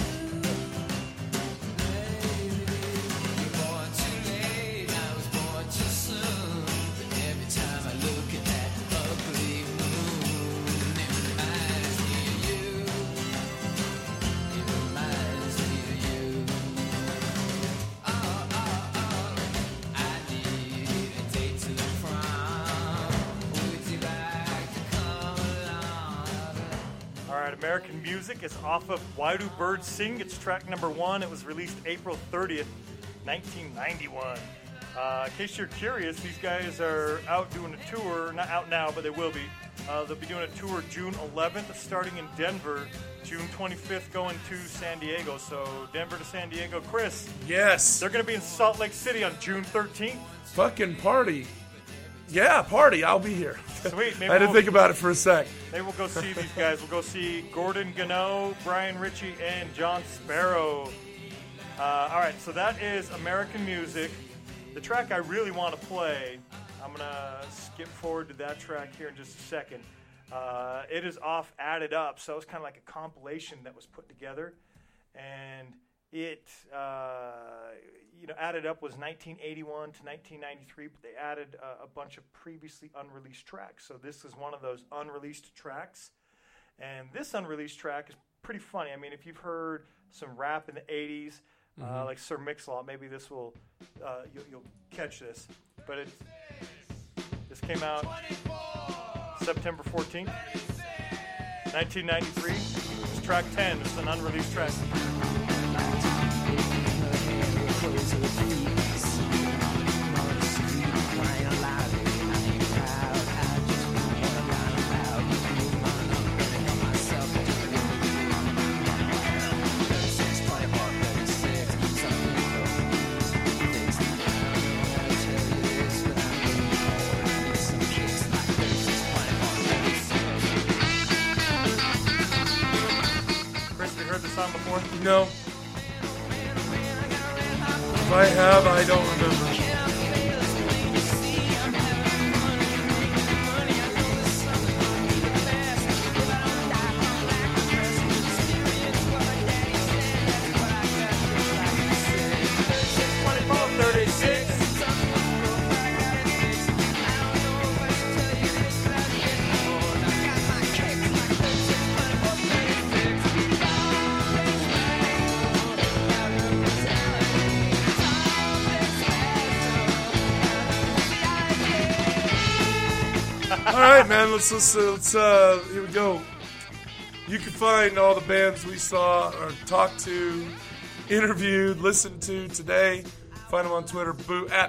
[SPEAKER 2] American Music is off of Why Do Birds Sing? It's track number 1. It was released April 30th, 1991. In case you're curious, these guys are out doing a tour. Not out now, but they will be. They'll be doing a tour June 11th, starting in Denver. June 25th, going to San Diego. So Denver to San Diego. Chris.
[SPEAKER 1] Yes.
[SPEAKER 2] They're going to be in Salt Lake City on June 13th.
[SPEAKER 1] Fucking party. Yeah, party. I'll be here.
[SPEAKER 2] Sweet. Maybe
[SPEAKER 1] I had to think about it for a sec.
[SPEAKER 2] Maybe we'll go see these guys. We'll go see Gordon Gano, Brian Ritchie, and John Sparrow. All right, so that is American Music. The track I really want to play, I'm going to skip forward to that track here in just a second. It is off Added Up, so it was kind of like a compilation that was put together. And it, Added Up was 1981 to 1993, but they added a bunch of previously unreleased tracks. So this is one of those unreleased tracks. And this unreleased track is pretty funny. I mean, if you've heard some rap in the 80s, like Sir Mix-a-Lot, maybe this will, you'll catch this. But it's... came out September 14th, 1993. It's track 10. It's an unreleased track. Before?
[SPEAKER 1] No. If I have, I don't remember. All right, man. Let's here we go. You can find all the bands we saw or talked to, interviewed, listened to today. Find them on Twitter, at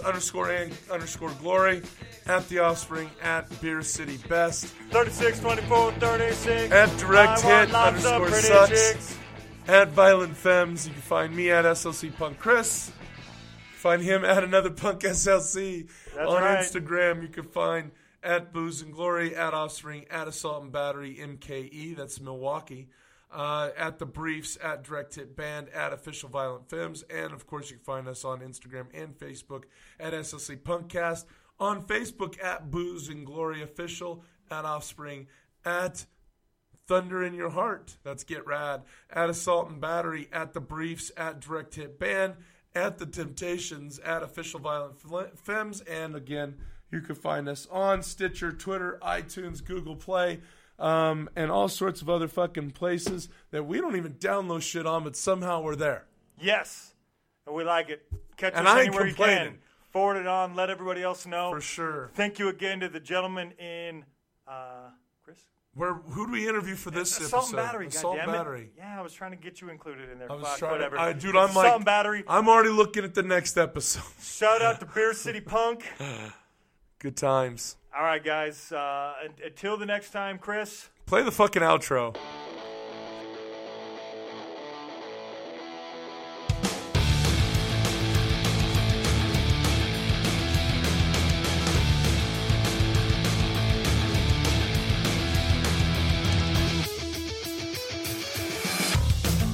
[SPEAKER 1] booze_and_glory, at The Offspring, at Beer City Best,
[SPEAKER 2] 36, 24, 36,
[SPEAKER 1] at Direct Hit _sucks, at Violent Femmes. You can find me at SLC Punk Chris. Find him at Another Punk SLC.
[SPEAKER 2] That's
[SPEAKER 1] on
[SPEAKER 2] right.
[SPEAKER 1] Instagram. You can find at Booze and Glory, at Offspring, at Assault and Battery MKE, that's Milwaukee, at The Briefs, at Direct Hit Band, at Official Violent Femmes, and of course you can find us on Instagram and Facebook at SLC Punkcast, on Facebook at Booze and Glory Official, at Offspring, at Thunder in Your Heart, that's Get Rad, at Assault and Battery, at The Briefs, at Direct Hit Band, at The Temptations, at Official Violent Femmes, and again, you can find us on Stitcher, Twitter, iTunes, Google Play, and all sorts of other fucking places that we don't even download shit on, but somehow we're there.
[SPEAKER 2] Yes. And we like it. Catch
[SPEAKER 1] And
[SPEAKER 2] us
[SPEAKER 1] I ain't
[SPEAKER 2] anywhere you
[SPEAKER 1] complaining.
[SPEAKER 2] can. Forward it on. Let everybody else know.
[SPEAKER 1] For sure.
[SPEAKER 2] Thank you again to the gentleman in, Chris?
[SPEAKER 1] Who do we interview for this
[SPEAKER 2] Assault
[SPEAKER 1] episode?
[SPEAKER 2] and Battery,
[SPEAKER 1] Assault and
[SPEAKER 2] goddammit.
[SPEAKER 1] Battery.
[SPEAKER 2] Yeah, I was trying to get you included in there.
[SPEAKER 1] I was
[SPEAKER 2] Fuck,
[SPEAKER 1] trying
[SPEAKER 2] whatever.
[SPEAKER 1] dude,
[SPEAKER 2] It's
[SPEAKER 1] I'm like,
[SPEAKER 2] Assault and Battery.
[SPEAKER 1] I'm already looking at the next episode.
[SPEAKER 2] Shout out to Beer City Punk.
[SPEAKER 1] Good times.
[SPEAKER 2] All right, guys. Until the next time, Chris.
[SPEAKER 1] Play the fucking outro.